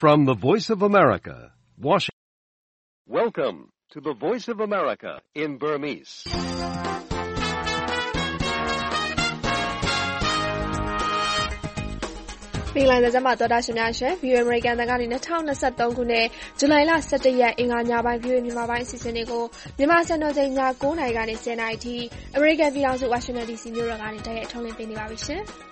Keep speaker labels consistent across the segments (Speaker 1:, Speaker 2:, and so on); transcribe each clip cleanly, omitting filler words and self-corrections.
Speaker 1: From the Voice of America, Washington. Welcome to the Voice of America in Burmese.
Speaker 2: ။မင်္ဂလာညချမ်းပါသောတာရှင်များရှင် VOA American တန်ကနေ2023ခုနှစ်ဇူလိုင်လ17ရက်အင်္ဂါညပိုင်း VOA မြန်မာပိုင်းအစီအစဉ်တွေကိုမြန်မာစံတော်ချိန်ည9:00နာရီကနေ10:00နာရီထိ American ပြည်ထောင်စု Washington DC မြို့တော်ကနေတိုက်ရိုက်ထုတ်လွှင့်ပေးနေပါပြီရှင်။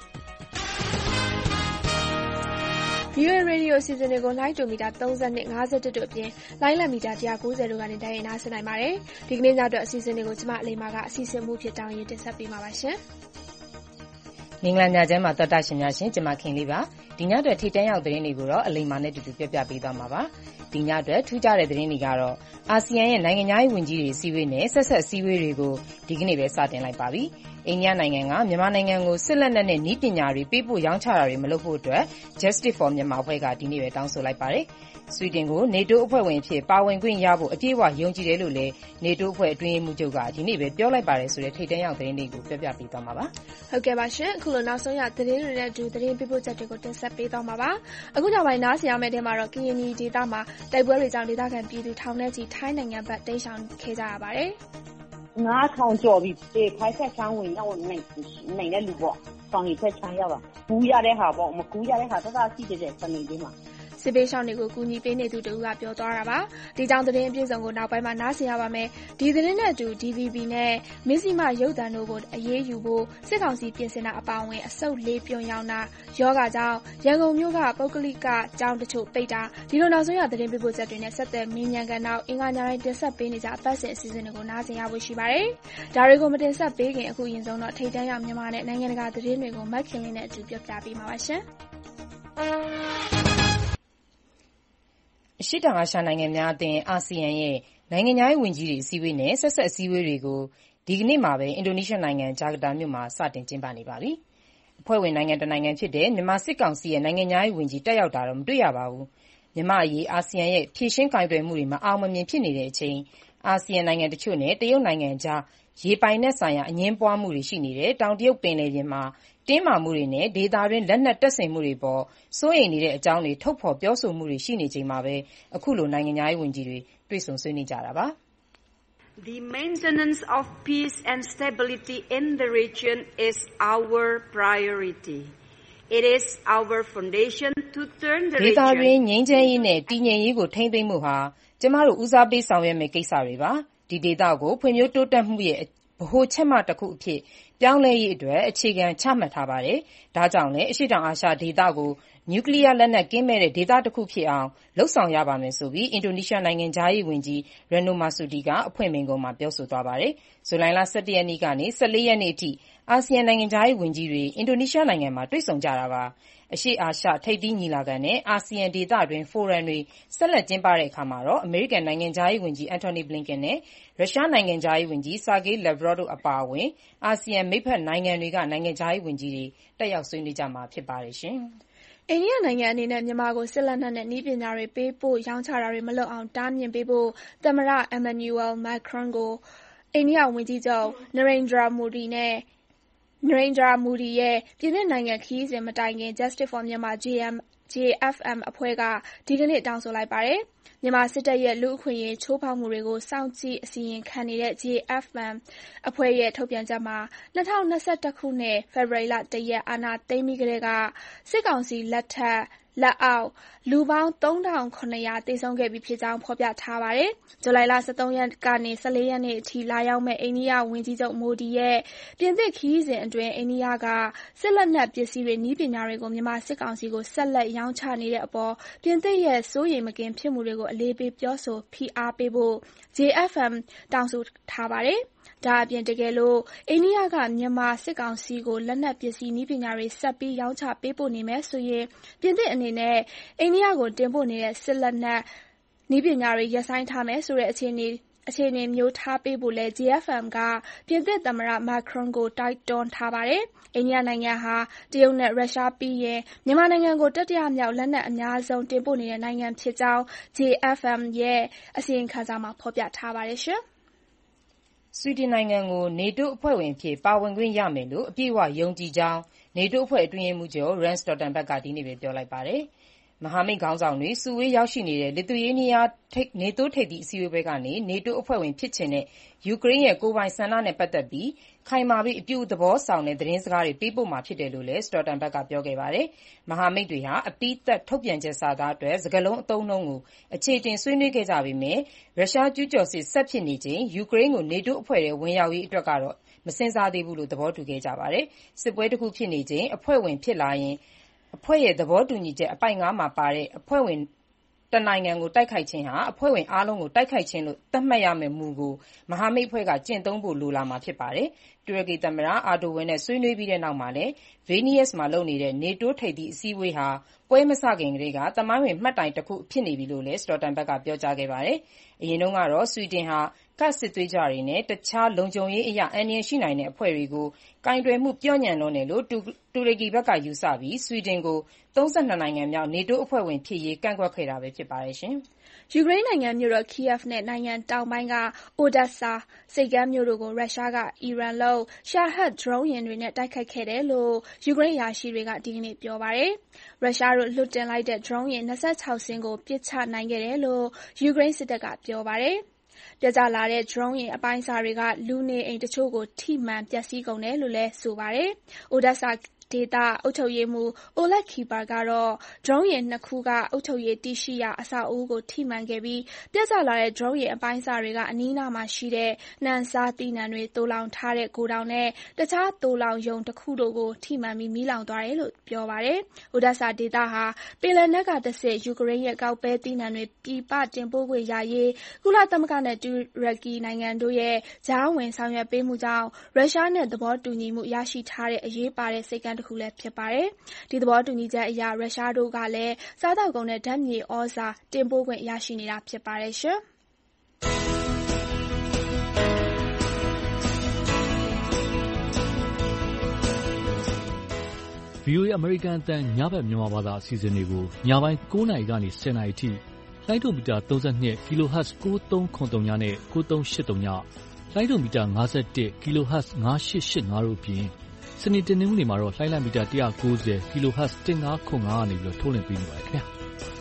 Speaker 2: VOA Radio အစီအစဉ်တွေကိုလိုင်းတူမီတာ32 51တို့အပြင်လိုင်းလံမီတာ190တို့ကနေတိုက်ရိုက်နားဆင်နိုင်ပါတယ်။ဒီကနေ့ညအတွက်အစီအစဉ်တွေကိုကျွန်မအလိမ္မာကအစီအစဉ်မှုဖြစ်တောင်းရင်တင်ဆက်ပေးမှာပါရှင်။
Speaker 3: မင်္ဂလာညချမ်းပါသောတာရှင်များရှင်ကျွန်မခင်လေးပါဒီညအတွက်ထိတန်းရောက်သတင်းတွေကိုတော့အလိမ္မာနဲ့တူတူပြောပြပေးသွားမှာပါဒီညအတွက်ထူးခြားတဲ့သတင်းတွေကတော့အာဆီယံရဲ့နိုင်ငံသားရေးဝန်ကြီးတွေစီဝေးနဲ့ဆက်ဆက်စီဝေးတွေကိုဒီကနေ့ပဲစတင်လိုက်ပါပြီအိန္ဒိယနိုင်ငံကမြန်မာနိုင်ငံကိုစစ်လက်နက်နဲ့နည်းပညာတွေပေးပို့ရောင်းချတာတွေမလုပ်ဖို့အတွက် Justice for Myanmar အဖွဲ့ကဒီနေ့ပဲတောင်းဆိုလိုက်ပါတယ်ဆွီဒင်ကို NATO အဖွဲ့ဝင်အဖြစ်ပါဝင်ခွင့်ရဖို့အပြည့်အဝယုံကြည်တယ်လို့လည်း NATO အဖွဲ့အတွင်းရေးမှူးချုပ်ကဒီနေ့ပဲပြောလိုက်ပါတယ်ဆိုတဲ့ထိပ်တန်းရောက်သတင်းတွေကိုပြောပြပေးသွားမှာပါ
Speaker 2: ဟုတ်ကဲ့ပါရှင်အခုလိုနောက်ဆုံးရသတင်းတွေနဲ့အတူသတင်းပေးပို့ချက်တွေကိုတင်ဆက်ပေးသွားမှာပါအခုနောက်ပိုင်းနားဆင်ရမယ့်အထဲမှာတော့ကရင်ပြည်ဒေသမှာတိုက်ပွဲတွေကြောင့်ဒေသခံပြည်သူထောင်နဲ့ချီထိုင်းနိုင်ငံဘက်တိမ်းရှောင်ခဲ့ကြရပါတယ်
Speaker 4: 9000ကျော်ပြီတေခိုင်းဆက်ချမ်းဝင်ရောက်နိုင်တဲ့လူပေါ့ဆောင်ရဆက်ချမ်းရောက်တာကူးရတဲ့ဟာပေါ့မကူးရတဲ့ဟာတသားရှိတဲ့စနေလေးမှာ
Speaker 2: စစ်ပေးရှောင်းတွေကိုကူညီပေးနေသူတို့ကပြောသွားတာပါဒီကြောင့်သတင်းအပြည့်စုံကိုနောက်ပိုင်းမှာနားဆင်ရပါမယ်ဒီသတင်းနဲ့အတူ DVB နဲ့မစ္စည်းမရုပ်သံတို့ကိုအရေးယူဖို့စစ်ကောင်စီပြင်ဆင်တာအပါအဝင်အစုပ်လေးပြုံရောင်းတာယောဂကြောင့်ရန်ကုန်မြို့ကပုဂ္ဂလိကကျောင်းတချို့ပိတ်တာဒီလိုနောက်ဆုံးရသတင်းပေးပို့ချက်တွေနဲ့ဆက်သက်မင်းမြန်ကန်နောက်အင်္ဂါညတိုင်းတင်ဆက်ပေးနေကြအပတ်စဉ်အစီအစဉ်တွေကိုနားဆင်ရဖို့ရှိပါတယ်ဒါတွေကိုမတင်ဆက်ပေးခင်အခုရင်ဆုံးတော့ထိတ်တန်းရောက်မြန်မာနဲ့နိုင်ငံတကာသတင်းတွေကိုမက်ခင်လေးနဲ့အတူပြောပြပေးမှာပါရှင်
Speaker 3: အရှိတောင်အာရှနိုင်ငံများအသင်းအာဆီယံရဲ့နိုင်ငံသားရေးဝန်ကြီးတွေအစည်းအဝေးနဲ့ဆက်ဆက်အစည်းအဝေးတွေကိုဒီကနေ့မှာပဲအင်ဒိုနီးရှားနိုင်ငံဂျာကာတာမြို့မှာစတင်ကျင်းပနေပါပြီ။အဖွဲ့ဝင်နိုင်ငံတစ်နိုင်ငံဖြစ်တဲ့မြန်မာစစ်ကောင်စီရဲ့နိုင်ငံသားရေးဝန်ကြီးတက်ရောက်တာတော့မတွေ့ရပါဘူး။မြန်မာအရေးအာဆီယံရဲ့ဖြည့်ရှင်းကိုင်တွယ်မှုတွေမအောင်မမြင်ဖြစ်နေတဲ့အချိန်အာဆီယံနိုင်ငံတချို့နဲ့တရုတ်နိုင်ငံကြားရေပိုင်နက်ဆိုင်ရာအငြင်းပွားမှုတွေရှိနေတဲ့တောင်တရုတ်ပင်လယ်ပြင်မှာတင်းမာမှုတွေနဲ့ဒေသတွင်းလက်နက်တပ်ဆင်မှုတွေပေါ်စိုးရိမ်နေတဲ့အကြောင်းတွေထုတ်ဖော်ပြောဆိုမှုတွေရှိနေချိန်မှာပဲအခုလိုနိုင်ငံသားရေးဝန်ကြီးတွေတွေ့ဆုံဆွေးနွေးကြတာပါ
Speaker 5: The maintenance of peace and stability in the region is our priority. It is our foundation to turn the region.
Speaker 3: ဒေသတွင်းငြိမ်းချမ်းရေးနဲ့တည်ငြိမ်ရေးကိုထိန်းသိမ်းမှုဟာကျမတို့ဦးစားပေးဆောင်ရွက်မယ့်ကိစ္စတွေပါဒီဒေသကိုဖွံ့ဖြိုးတိုးတက်မှုရဲ့ဗဟိုချက်မတစ်ခုအဖြစ်ပြောင်းလဲရေးအတွက်အခြေခံချမှတ်ထားပါတယ်။ဒါကြောင့်လည်းအရှေ့တောင်အာရှဒေသကိုနျူကလ িয়ার လက်နက်ကင်းမဲ့တဲ့ဒေသတစ်ခုဖြစ်အောင်လှုပ်ဆောင်ရပါမယ်ဆိုပြီးအင်ဒိုနီးရှားနိုင်ငံသားရေးဝန်ကြီး Retno Marsudi ကအဖွင့်မိန့်ခွန်းမှာပြောဆိုသွားပါတယ်။ဇူလိုင်လ17ရက်နေ့ကနေ14ရက်နေ့အထိအာဆီယံနိုင်ငံသားရေးဝန်ကြီးတွေအင်ဒိုနီးရှားနိုင်ငံမှာတွေ့ဆုံကြတာပါ။အရှေ့အာရှထိပ်သီးညီလာခံနဲ့အာဆီယံဒေသတွင်းဖိုရမ်တွေဆက်လက်ကျင်းပတဲ့အခါမှာတော့အမေရိကန်နိုင်ငံသားရေးဝန်ကြီး Antony Blinken နဲ့ရုရှားနိုင်ငံသားရေးဝန်ကြီး Sergey Lavrov တို့အပါအဝင်အာဆီယံမိတ်ဖက်နိုင်ငံတွေကနိုင်ငံသားရေးဝန်ကြီးတွေတက်ရောက်ဆွေးနွေးကြမှာဖြစ်ပါတယ်ရှင်
Speaker 2: ။အိန္ဒိယနိုင်ငံအနေနဲ့မြန်မာကိုစစ်လက်နက်နဲ့နည်းပညာတွေပေးပို့ရောင်းချတာတွေမလုပ်အောင်တားမြစ်ပေးဖို့သမ္မတ Emmanuel Macron ကိုအိန္ဒိယဝန်ကြီးချုပ် Narendra Modi ရဲ့ပြည်ပနိုင်ငံခရီးစဉ်မတိုင်ခင် Justice for Myanmar JFM အဖွဲ့ကဒီကနေ့တောင်းဆိုလိုက်ပါတယ်။မြန်မာစစ်တပ်ရဲ့လူ့အခွင့်အရေးချိုးဖောက်မှုတွေကိုစောင့်ကြည့်အစီရင်ခံနေတဲ့ JFM အဖွဲ့ရဲ့ထုတ်ပြန်ချက်မှာ2021ခုနှစ်ဖေဖော်ဝါရီလ1ရက်အာဏာသိမ်းပြီးကတည်းကစစ်ကောင်စီလက်အောက်လူပေါင်း3700သေဆုံးခဲ့ပြီဖြစ်ကြောင်းဖော်ပြထားပါတယ်။ဇူလိုင်လ13ရက်ကနေ14ရက်နေ့အထိလာရောက်မဲ့အိန္ဒိယဝန်ကြီးချုပ်မိုဒီရဲ့ပြင်သစ်ခရီးစဉ်အတွင်းအိန္ဒိယကစစ်လက်နက်ပစ္စည်းတွေနည်းပညာတွေကိုမြန်မာစစ်ကောင်စီကိုဆက်လက်ရောင်းချနေတဲ့အပေါ်ပြင်သစ်ရဲ့စိုးရိမ်မကင်းဖြစ်မှုတွေကိုအလေးပေးပြောဆိုဖိအားပေးဖို့ JFM တောင်းဆိုထားပါတယ်။ဒါအပြင်တကယ်လို့အိန္ဒိယကမြန်မာစစ်ကောင်စီကိုလက်နက်ပစ္စည်းနည်းပညာတွေဆက်ပြီးရောင်းချပေးပို့နေမယ်ဆိုရင်ပြင်သစ်အနေနဲ့အိန္ဒိယကိုတင်ပို့နေတဲ့စစ်လက်နက်နည်းပညာတွေရပ်ဆိုင်းထားမယ်ဆိုတဲ့အခြေအနေမျိုးထားပေးဖို့လဲ JFM ကပြင်သစ်သမ္မတ Macron ကိုတိုက်တွန်းထားပါတယ်။အိန္ဒိယနိုင်ငံဟာတရုတ်နဲ့ရုရှားပြီးရင်မြန်မာနိုင်ငံကိုတတိယမြောက်လက်နက်အများဆုံးတင်ပို့နေတဲ့နိုင်ငံဖြစ်ကြောင်း JFM ရဲ့အစီရင်ခံစာမှာဖော်ပြထားပါတယ်ရှင်။
Speaker 3: ဆွီဒင်နိုင်ငံကို NATO အဖွဲ့ဝင်အဖြစ်ပါဝင်ခွင့်ရမယ်လို့အပြည့်အဝယုံကြည်ကြောင်း NATO အဖွဲ့အတွင်းရေးမှူးချုပ် Jens Stoltenberg ကဒီနေ့ပဲပြောလိုက်ပါတယ်။မဟာမိတ်ခေါင်းဆောင်တွေစုဝေးရောက်ရှိနေတဲ့ Lithuania နေတိုးထိပ်သီးအစည်းအဝေးပွဲကနေ နေတိုးအဖွဲ့ဝင်ဖြစ်ချင်တဲ့ယူကရိန်းရဲ့ကိုယ်ပိုင်ဆန္ဒနဲ့ပတ်သက်ပြီးခိုင်မာပြီးအပြုသဘောဆောင်တဲ့သတင်းစကားတွေပေးပို့မှာဖြစ်တယ်လို့လည်း Stoltenberg ကပြောခဲ့ပါတယ်။ မဟာမိတ်တွေဟာအပြီးသတ်ထုတ်ပြန်ချက်စာသားအတွက်စကားလုံးအသုံးအနှုန်းကိုအခြေအတင်ဆွေးနွေးခဲ့ကြပေမဲ့ရုရှားကျူးကျော်စစ်ဆက်ဖြစ်နေချိန်ယူကရိန်းကိုနေတိုးအဖွဲ့ထဲဝင်ရောက်ရေးအတွက်ကတော့မစဉ်းစားသေးဘူးလို့သဘောတူခဲ့ကြပါတယ်။စစ်ပွဲတစ်ခုဖြစ်နေချိန်အဖွဲ့ဝင်ဖြစ်လာရင်အဖွဲ့ရဲ့သဘောတူညီချက်အပိုဒ် 5 မှာပါတဲ့အဖွဲ့ဝင်တစ်နိုင်ငံကိုတိုက်ခိုက်ခြင်းဟာအဖွဲ့ဝင်အားလုံးကိုတိုက်ခိုက်ခြင်းလို့သတ်မှတ်ရမယ့်မူကိုမဟာမိတ်အဖွဲ့ကကျင့်သုံးဖို့လိုလာမှာဖြစ်ပါတယ်။တူရကီသမ္မတအာဒိုဝင်းနဲ့ဆွေးနွေးပြီးတဲ့နောက်မှာလည်းဗေနီးယပ်စ်မှာလုပ်နေတဲ့နေတိုးထိပ်သီးအစည်းအဝေးဟာပွဲမစခင်ကတည်းကသမိုင်းဝင်မှတ်တိုင်တစ်ခုဖြစ်နေပြီလို့လည်း Stoltenberg ကပြောကြားခဲ့ပါတယ်။အရင်တုန်းကတော့ဆွီဒင်ဟာကဒ်စစ်သွေးကြွတွေနဲ့တခြားလုံခြုံရေးအရအန္တရာယ်ရှိနိုင်တဲ့အဖွဲ့တွေကိုကိုင်တွယ်မှုပျော့ညံ့လွန်းတယ်လို့တူရကီဘက်ကယူဆပြီးဆွီဒင်ကို32နိုင်ငံမြောက်နေတိုးအဖွဲ့ဝင်ဖြစ်ရေးကန့်ကွက်ခဲ့တာပဲဖြစ်ပါတယ်။
Speaker 2: ယူကရိန်းနိုင်ငံမြို့တော် Kyiv နဲ့နိုင်ငံတောင်ပိုင်းက Odesa ဆိပ်ကမ်းမြို့တို့ကိုရုရှားကအီရန်လုပ် Shahed ဒရုန်းယာဉ်တွေနဲ့တိုက်ခိုက်ခဲ့တယ်လို့ယူကရိန်းအရာရှိတွေကဒီကနေ့ပြောပါတယ်။ရုရှားတို့လွှတ်တင်လိုက်တဲ့ဒရုန်းယာဉ်26စင်းကိုပစ်ချနိုင်ခဲ့တယ်လို့ယူကရိန်းစစ်တပ်ကပြောပါတယ်။ပျက်ကျလာတဲ့ဒရုန်းယာဉ်အပိုင်းအစတွေကလူနေအိမ်တချို့ကိုထိမှန်ပျက်စီးကုန်တယ်လို့လည်းဆိုပါတယ်။ Odesa ဒေသအုပ်ချုပ်ရေးမှူး Oleg Kibar ကတော့ဒရုန်းယာဉ်2ခုကအုပ်ချုပ်ရေးတည်ရှိရာအဆောက်အဦးကိုထိမှန်ခဲ့ပြီးပျက်ကျလာတဲ့ဒရုန်းယာဉ်အပိုင်းအစတွေကအနီးနားမှာရှိတဲ့နှံစားသီးနှံတွေသိုလှောင်ထားတဲ့ဂိုဒေါင်နဲ့တခြားသိုလှောင်ရုံတစ်ခုတို့ကိုထိမှန်ပြီးမီးလောင်သွားတယ်လို့ပြောပါတယ်။ Odesa ဒေသဟာပင်လယ်နက်ကတဆင့်ယူကရိန်းရဲ့ကောက်ပဲသီးနှံတွေပြည်ပတင်ပို့ခွင့်ရရေးကုလသမဂ္ဂနဲ့တူရကီနိုင်ငံတို့ရဲ့ကြားဝင်ဆောင်ရွက်ပေးမှုကြောင့်ရုရှားနဲ့သဘောတူညီမှုရရှိထားတဲ့အရေးပါတဲ့ဆိပ်ကမ်းတစ်ခုလည်းဖြစ်ပါတယ်။ဒီသဘောတူညီချက်အရရုရှားတို့ကလည်းစားသောက်ကုန်နဲ့ဓာတ်မြေဩဇာတင်ပို့ခွင့်ရရှိနေတာဖြစ်ပါတယ်။
Speaker 6: VOA အမေရိကန်အသံညဘက်မြန်မာဘာသာအစီအစဉ်တွေကိုညပိုင်း9:00 နာရီကနေ10:00 နာရီထိလိုင်းဒိုမီတာ32 kHz 9373နဲ့9383ညလိုင်းဒိုမီတာ51 kHz 9885တို့အပြင်စနေတနင်္ဂနွေမှာတော့လိုင်းလံမီတာ190 kHz 1505ကနေထုတ်လွှင့်ပေးနေပါတယ်ခင်ဗျာ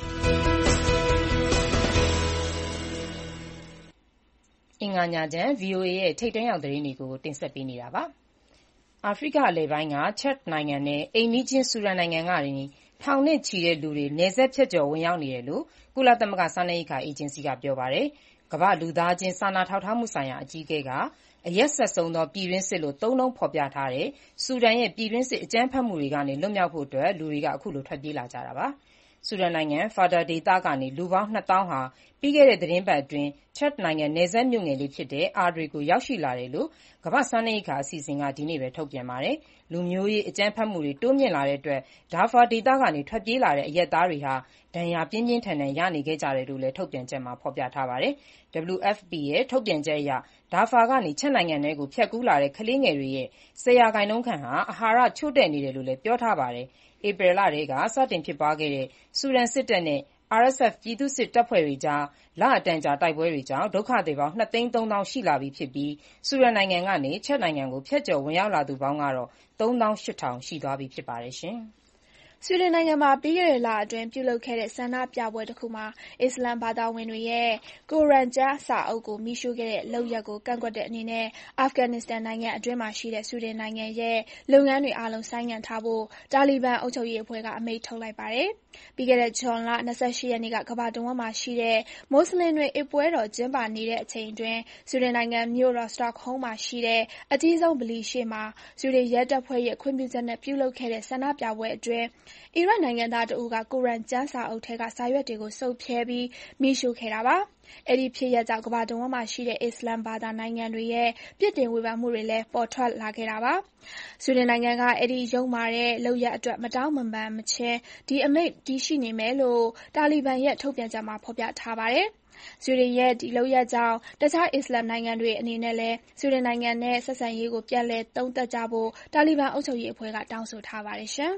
Speaker 3: အင်္ဂါညချမ်း VOA ရဲ့ထိပ်တန်းရောက်သတင်းတွေကိုတင်ဆက်ပေးနေတာပါ။အာဖရိကအလယ်ပိုင်းကချက်နိုင်ငံနဲ့အိမ်နီးချင်းဆူဒန်နိုင်ငံကနေထောင်နဲ့ချီတဲ့လူတွေနယ်စပ်ဖြတ်ကျော်ဝင်ရောက်နေတယ်လို့ကုလသမဂ္ဂစားနပ်ရိက္ခာအေဂျင်စီကပြောပါတယ်။ကမ္ဘာ့လူသားချင်းစာနာထောက်ထားမှုဆိုင်ရာအကြီးအကဲကအရက်စက်ဆုံးသောပြည်တွင်းစစ်လို့သုံးနှုန်းဖော်ပြထားတဲ့ဆူဒန်ရဲ့ပြည်တွင်းစစ်အကြမ်းဖက်မှုတွေကနေလွတ်မြောက်ဖို့လူတွေကအခုလိုထွက်ပြေးလာကြတာပါ။ဆူဒန်နိုင်ငံဖာဒါဒေသကနေလူပေါင်း 2000 ဟာပြီးခဲ့တဲ့သီတင်းပတ်အတွင်းချက်နိုင်ငံနယ်စပ်မြို့ငယ်လေးဖြစ်တဲ့အာဒရီကိုရောက်ရှိလာတယ်လို့ကမ္ဘာ့စားနပ်ရိက္ခာအစီအစဉ်ကဒီနေ့ပဲထုတ်ပြန်ပါတယ်။လူမျိုးရေးအကြမ်းဖက်မှုတွေတိုးမြင့်လာတဲ့အတွက်ဒါဖာဒေသကနေထွက်ပြေးလာတဲ့အရပ်သားတွေဟာဒဏ်ရာပြင်းပြင်းထန်ထန်ရနေခဲ့ကြတယ်လို့လည်းထုတ်ပြန်ချက်မှာဖော်ပြထားပါတယ်။ WFP ရဲ့ထုတ်ပြန်ချက်အရဒါဖာကနေချက်နိုင်ငံထဲကိုဖြတ်ကူးလာတဲ့ကလေးငယ်တွေရဲ့10%ခန့်ဟာအာဟာရချို့တဲ့နေတယ်လို့လည်းပြောထားပါတယ်။ဧပြီလထဲကစတင်ဖြစ်ပွားခဲ့တဲ့ဆူဒန်စစ်တပ်နဲ့RSF ပြည်သူ့စစ်တပ်ဖွဲ့တွေကြားလအတန်ကြာတိုက်ပွဲတွေကြောင့်ဒုက္ခသည်ပေါင်း 230,000 ရှိလာပြီဖြစ်ပြီးဆူဒန်နိုင်ငံကနေချက်နိုင်ငံကိုဖြတ်ကျော်ဝင်ရောက်လာသူပေါင်းကတော့ 38,000 ရှိသွားပြီဖြစ်ပါတယ်။
Speaker 2: ဆွီဒင်နိုင်ငံမှာပြီးခဲ့တဲ့လအတွင်းပြုလုပ်ခဲ့တဲ့ဆန္ဒပြပွဲတစ်ခုမှာအစ္စလာမ်ဘာသာဝင်တွေရဲ့ကိုရမ်ကျမ်းစာအုပ်ကိုမီးရှို့ခဲ့တဲ့လုပ်ရပ်ကိုကန့်ကွက်တဲ့အနေနဲ့အာဖဂန်နစ္စတန်နိုင်ငံအတွင်းမှာရှိတဲ့ဆွီဒင်နိုင်ငံရဲ့လုပ်ငန်းတွေအားလုံးဆိုင်းငံ့ထားဖို့တာလီဘန်အုပ်ချုပ်ရေးအဖွဲ့ကအမိန့်ထုတ်လိုက်ပါတယ်။ပြီးခဲ့တဲ့ဇွန်လ28ရက်နေ့ကကမ္ဘာတဝန်းမှာရှိတဲ့မွတ်ဆလင်တွေအစ်ပွဲတော်ကျင်းပနေတဲ့အချိန်အတွင်းဆွီဒင်နိုင်ငံမြို့တော်စတော့ဟုမ်းမှာရှိတဲ့အကြီးဆုံးဗလီရှေ့မှာဆွီဒင်ရဲတပ်ဖွဲ့ရဲ့ခွင့်ပြုချက်နဲ့ပြုလုပ်ခဲ့တဲ့ဆန္ဒပြပွဲအတွင်းအီရတ်နိုင်ငံသားတဦးကကိုရမ်ကျမ်းစာအုပ်ထဲကစာရွက်တွေကိုစုပ်ဖြဲပြီးမီးရှို့ခဲ့တာပါ။အဲဒီဖြစ်ရပ်ကြောင့်ကမ္ဘာတဝန်းမှာရှိတဲ့အစ္စလာမ်ဘာသာနိုင်ငံတွေရဲ့ပြစ်တင်ဝေဖန်မှုတွေလည်းပေါ်ထွက်လာခဲ့တာပါ။ဆွီဒင်နိုင်ငံကအဲဒီယုတ်မာတဲ့လုပ်ရပ်အတွက်မတောင်းမပန်မချင်းဒီအမိန့်တည်ရှိနေမယ်လို့တာလီဘန်ရဲ့ထုတ်ပြန်ချက်မှာဖော်ပြထားပါတယ်။ဆွီဒင်ရဲ့ဒီလုပ်ရပ်ကြောင့်တခြားအစ္စလာမ်နိုင်ငံတွေအနေနဲ့လည်းဆွီဒင်နိုင်ငံနဲ့ဆက်ဆံရေးကိုပြန်လည်သုံးသပ်ကြဖို့တာလီဘန်အုပ်ချုပ်ရေးအဖွဲ့ကတောင်းဆိုထားပါတယ်။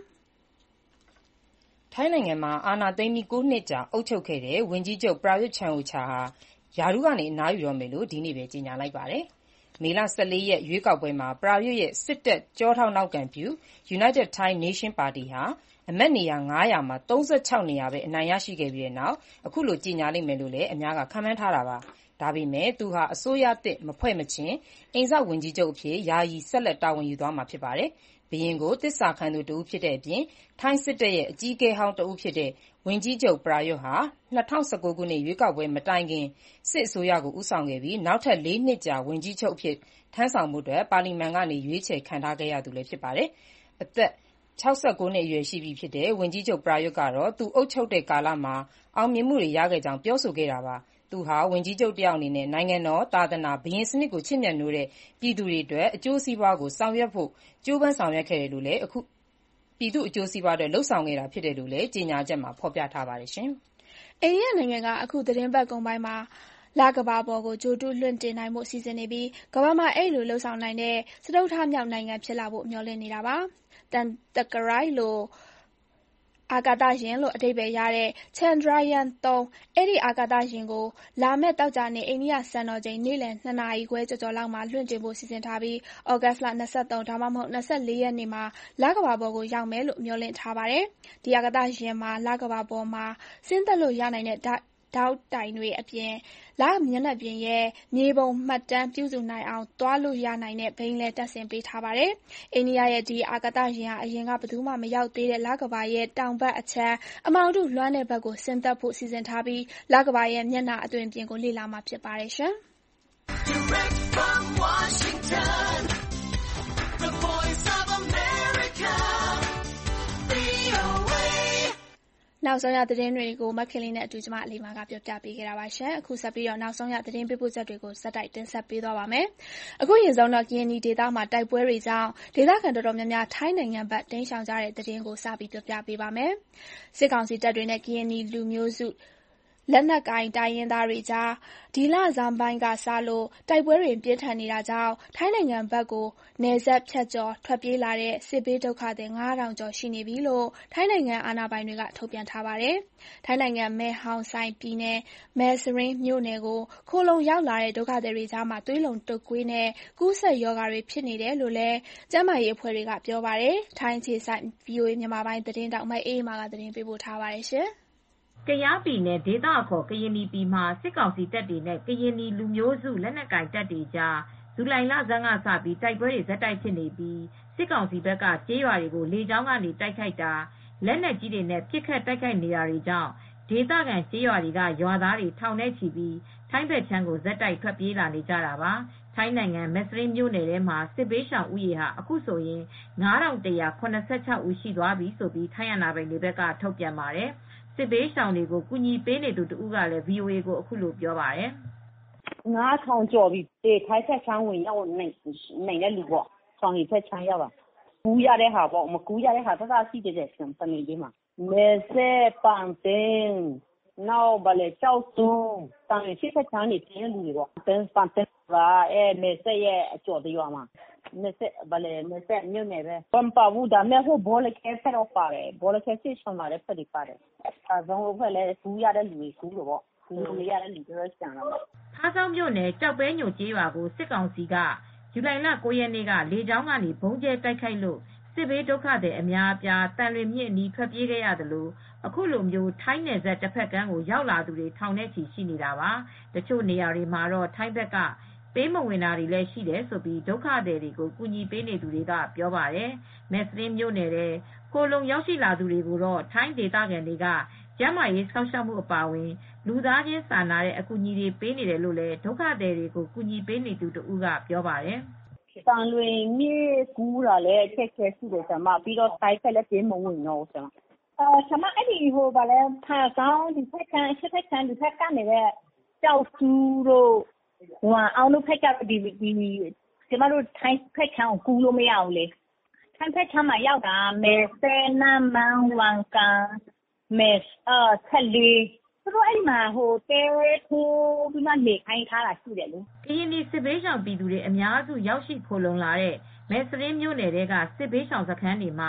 Speaker 3: ထိုင်းနိုင်ငံမှာအာဏာသိမ်းပြီး9နှစ်ကြာအုပ်ချုပ်ခဲ့တဲ့ဝန်ကြီးချုပ်ပရာယွတ်ချန်အိုချာဟာရာထူးကနေအနားယူတော့မယ်လို့ဒီနေ့ပဲကြေညာလိုက်ပါတယ်။မေလ 14 ရက်ရွေးကောက်ပွဲမှာ ပရာရွတ်ရဲ့စစ်တပ်ကျောထောက်နောက်ခံပြု United Thai Nation ပါတီဟာ အမတ်နေရာ 500 မှာ 36 နေရာပဲအနိုင်ရရှိခဲ့ပြီးတဲ့နောက် အခုလိုကြေညာလိမ့်မယ်လို့လည်းအများကခန့်မှန်းထားတာပါ။ဒါပေမဲ့သူဟာအစိုးရသစ်မဖွဲ့မချင်းအိမ်စောင့်ဝန်ကြီးချုပ်အဖြစ်ယာယီဆက်လက်တာဝန်ယူသွားမှာဖြစ်ပါတယ်။ဘုရင်ကိုသစ္စာခံသူတဦးဖြစ်တဲ့အပြင်ထိုင်းစစ်တပ်ရဲ့အကြီးအကဲဟောင်းတဦးဖြစ်တဲ့ဝန်ကြီးချုပ်ပရာရွတ်ဟာ2019 ခုနှစ်ရွေးကောက်ပွဲမတိုင်ခင်စစ်အစိုးရကိုဦးဆောင်ခဲ့ပြီးနောက်ထပ် 4 နှစ်ကြာဝန်ကြီးချုပ်အဖြစ်ထမ်းဆောင်ဖို့ပါလီမန်ကနေရွေးချယ်ခံထားခဲ့ရသူလည်းဖြစ်ပါတယ်။အသက်69 နှစ်အရွယ်ရှိပြီဖြစ်တဲ့ဝန်ကြီးချုပ်ပရာရွတ်ကတော့သူအုပ်ချုပ်တဲ့ကာလမှာအောင်မြင်မှုတွေရခဲ့ကြောင်းပြောဆိုခဲ့တာပါ။သူဟာဝန်ကြီးချုပ်တယောက်အနေနဲ့နိုင်ငံတော်သာသနာဘုရင်စနစ်ကိုချစ်မြတ်နိုးတဲ့ပြည်သူတွေအတွက်အကျိုးစီးပွားကိုဆောင်ရွက်ဖို့ကြိုးပမ်းဆောင်ရွက်ခဲ့တယ်လို့လည်းအခုပြည်သူအကျိုးစီးပွားအတွက်လှုပ်ဆောင်ခဲ့တာဖြစ်တယ်လို့လည်းကြေညာချက်မှာဖော်ပြထားပါတယ်ရှင်
Speaker 2: ။အိန္ဒိယနိုင်ငံကအခုသတင်းပတ်ကုန်ပိုင်းမှာလကဘာပေါ်ကိုဂျိုတုလွှင့်တင်နိုင်မှုစီစဉ်နေပြီးကမ္ဘာမှာအဲ့လိုလှုပ်ဆောင်နိုင်တဲ့စတုတ္ထမြောက်နိုင်ငံဖြစ်လာဖို့မျှော်လင့်နေတာပါ။တန်တကရိုက်လိုအာကာသယာဉ်လို့အဓိပ္ပာယ်ရတဲ့ Chandrayaan-3 အဲ့ဒီအာကာသယာဉ်ကိုလာမယ့်သောကြာနေ့အိန္ဒိယစံတော်ချိန်နေ့လယ်2 နာရီခွဲကျော်လောက်မှာလွှင့်တင်ဖို့စီစဉ်ထားပြီးဩဂတ်စ်လ23ဒါမှမဟုတ်24ရက်နေ့မှာလကမ္ဘာပေါ်ကိုရောက်မယ်လို့မျှော်လင့်ထားပါတယ်။ဒီအာကာသယာဉ်မှာလကမ္ဘာပေါ်မှာဆင်းသက်လို့ရနိုင်တဲ့ဒေါက်တိုင်တွေအပြင်လမျက်နှာပြင်ရဲ့မြေပုံမှတ်တမ်းပြုစုနိုင်အောင်သွားလို့ရနိုင်တဲ့ဘိန်းလည်းတပ်ဆင်ပေးထားပါတယ်။အိန္ဒိယရဲ့ဒီအာကာသယာဉ်ဟာအရင်ကဘယ်သူမှမရောက်သေးတဲ့လကမ္ဘာရဲ့တောင်ဘက်အခြမ်းအမောင်ထုလွှမ်းတဲ့ဘက်ကိုဆင်းသက်ဖို့စီစဉ်ထားပြီးလကမ္ဘာရဲ့မျက်နှာအသွင်ပြင်ကိုလေ့လာမှာဖြစ်ပါတယ်ရှင်။ Direct from Washington, the Voice of America, VOA နောက်ဆုံးရသတင်းတွေကိုမခင်လေးနဲ့အတူကျမအလီမာကပြောပြပေးခဲ့တာပါရှင်။အခုဆက်ပြီးတော့နောက်ဆုံးရသတင်းပေးပို့ချက်တွေကိုစက်တိုက်တင်ဆက်ပေးသွားပါမယ်။အခုရင်ဆုံးတော့ကရင်နီဒေသမှာတိုက်ပွဲတွေကြောင့်ဒေသခံတော်တော်များများထိုင်းနိုင်ငံဘက်တိမ်းရှောင်ကြတဲ့သတင်းကိုစပြီးပြောပြပေးပါမယ်။စစ်ကောင်စီတပ်တွေနဲ့ကရင်နီလူမျိုးစုလက်နက်ကိုင်တိုင်းရင်းသားတွေကြားဒီလဆန်းပိုင်းကစလို့တိုက်ပွဲတွေပြင်းထန်နေတာကြောင့်ထိုင်းနိုင်ငံဘက်ကိုနယ်စပ်ဖြတ်ကျော်ထွက်ပြေးလာတဲ့စစ်ဘေးဒုက္ခသည် 9,000 ကျော်ရှိနေပြီလို့ထိုင်းနိုင်ငံအာဏာပိုင်တွေကထုတ်ပြန်ထားပါတယ်။ထိုင်းနိုင်ငံမဲဟောင်ဆိုင်ပြည်နယ်မဲစရင်းမြို့နယ်ကိုခိုလုံရောက်လာတဲ့ဒုက္ခသည်တွေကြားမှာသွေးလွန်တုပ်ကွေးနဲ့ကူးစက်ရောဂါတွေဖြစ်နေတယ်လို့လည်းကျန်းမာရေးအဖွဲ့တွေကပြောပါတယ်။ထိုင်းအခြေစိုက် VOA မြန်မာပိုင်းသတင်းတောက်မအေးမာကသတင်းပေးပို့ထားပါတယ်ရှင်။
Speaker 7: ကယားပြည်နယ်ဒေသအခေါ်ကရင်နီပြည်မှာစစ်ကောင်စီတပ်တွေနဲ့ကရင်နီလူမျိုးစုလက်နက်ကိုင်တပ်တွေကြားဇူလိုင်လဆန်းကစပြီးတိုက်ပွဲတွေဆက်တိုက်ဖြစ်နေပြီးစစ်ကောင်စီဘက်ကကျေးရွာတွေကိုလေကြောင်းကနေတိုက်ခိုက်တာလက်နက်ကြီးတွေနဲ့ပစ်ခတ်တိုက်ခိုက်နေတာတွေကြောင့်ဒေသခံကျေးရွာတွေကရွာသားတွေထောင်နဲ့ချီပြီးထိုင်းဘက်ခြမ်းကိုဇက်တိုက်ထွက်ပြေးလာနေကြတာပါထိုင်းနိုင်ငံမက်စရင်းမြို့နယ်ထဲမှာစစ်ဘေးရှောင်ဦးရေဟာအခုဆိုရင် 9,186 ဦးရှိသွားပြီလို့ထိုင်းအာဏာပိုင်တွေဘက်ကထုတ်ပြန်ပါတယ်စစ်ဘေးရှောင်တွေကိုကူညီပေးနေသူတဦးကလည်း VOA ကိုအခုလိုပြောပါတယ်
Speaker 4: ။9,000 ကျော်ပြီထိုင်းဘက်ခြမ်းဝင်ရောက်နိုင်တဲ့လူပေါ့ဆောင်ရီဘက်ခြမ်းရောက်တာကူးရတဲ့ဟာပေါ့မကူးရတဲ့ဟာတသားရှိတဲ့စနေလေးမှာမဲဆက်ပန်တင်နောက်ဗလေကြောက်စုံတန်ရှိဘက်ခြမ်းနေပြင်းလူတွေပေါ့ပန်တင်ပါမဲဆက်ရဲ့အကျော်တရွာမှာမဲဆက်မြို့နယ်ပဲပန်ပါဘူးဒါမဲ့ဟိုဘောလခဲဖက်တော့ပါတယ်ဘောလခဲစစ်ဆောင်လာတဲ့ဖက်တွေပါတယ်အဲဒါဆိုဖက်လည်းကူးရတဲ့လူတွေကူးလို့ပေါ့လူမရတဲ့လူတွေကျန်လာတော့
Speaker 7: ဖားဆောင်မြို့နယ်ကြောက်ပဲညိုကျေးရွာကိုစစ်ကောင်စီကဇူလိုင်လ 9 ရက်နေ့ကလေကြောင်းကနေဘုံကျဲတိုက်ခိုက်လို့စစ်ဘေးဒုက္ခသည်အများအပြားတန်လွင်မြစ်အနီးထွက်ပြေးခဲ့ရသလိုအခုလိုမျိုးထိုင်းနယ်စပ်တစ်ဖက်ကမ်းကိုရောက်လာသူတွေထောင်နဲ့ချီရှိနေတာပါတချို့နေရာတွေမှာတော့ထိုင်းဘက်ကပေးမဝင်တာတွေလည်းရှိတယ်ဆိုပြီးဒုက္ခသည်တွေကိုကူညီပေးနေသူတွေကပြောပါတယ်မက်စရင်းမြို့နယ်ထဲခိုလုံရောက်ရှိလာသူတွေကိုတော့ထိုင်းဒေသခံတွေကကျန်းမာရေးစောင့်ရှောက်မှုအပါအဝင်လူသားချင်းစာနာတဲ့အကူအညီတွေပေးနေတယ်လို့လည်းဒုက္ခသည်တွေကိုကူညီပေးနေသူတဦးကပြောပါတယ်
Speaker 4: တန်လွင်မြစ်ကူးလာလဲအခက်အခဲရှိတယ်ဆရာမပြီးတော့ထိုင်းဖက်လည်းပေးမဝင်တော့ဆရာမဆရာမအဲ့ဒီဟိုဗာလဲဖာဆောင်ဒီဖက်ကန်းစစ်ဖက်ကန်းဒီဖက်ကန်းနေတဲ့ကြောက်စုတို့ဟိုအောင်လို့ဖက်ကဒီကျမတို့ထိုင်းဖက်ကန်းကိုကူးလို့မရဘူးလေထိုင်းဖက်ကန်းမှာရောက်တာမဲဆဲနမ်မန်ဝန်ကန်မဲဆက်လီသူတို့အဲ့မှာဟိုတဲထိုးပြီးမှနေခိုင်းထားတာရှိတယ်လေ
Speaker 7: ကရင်ပြည်စစ်ဘေးရှောင်ပြည်သူတွေအများစုရောက်ရှိခိုလုံလာတဲ့မဲစရင်းမြို့နယ်တွေကစစ်ဘေးရှောင်စခန်းတွေမှာ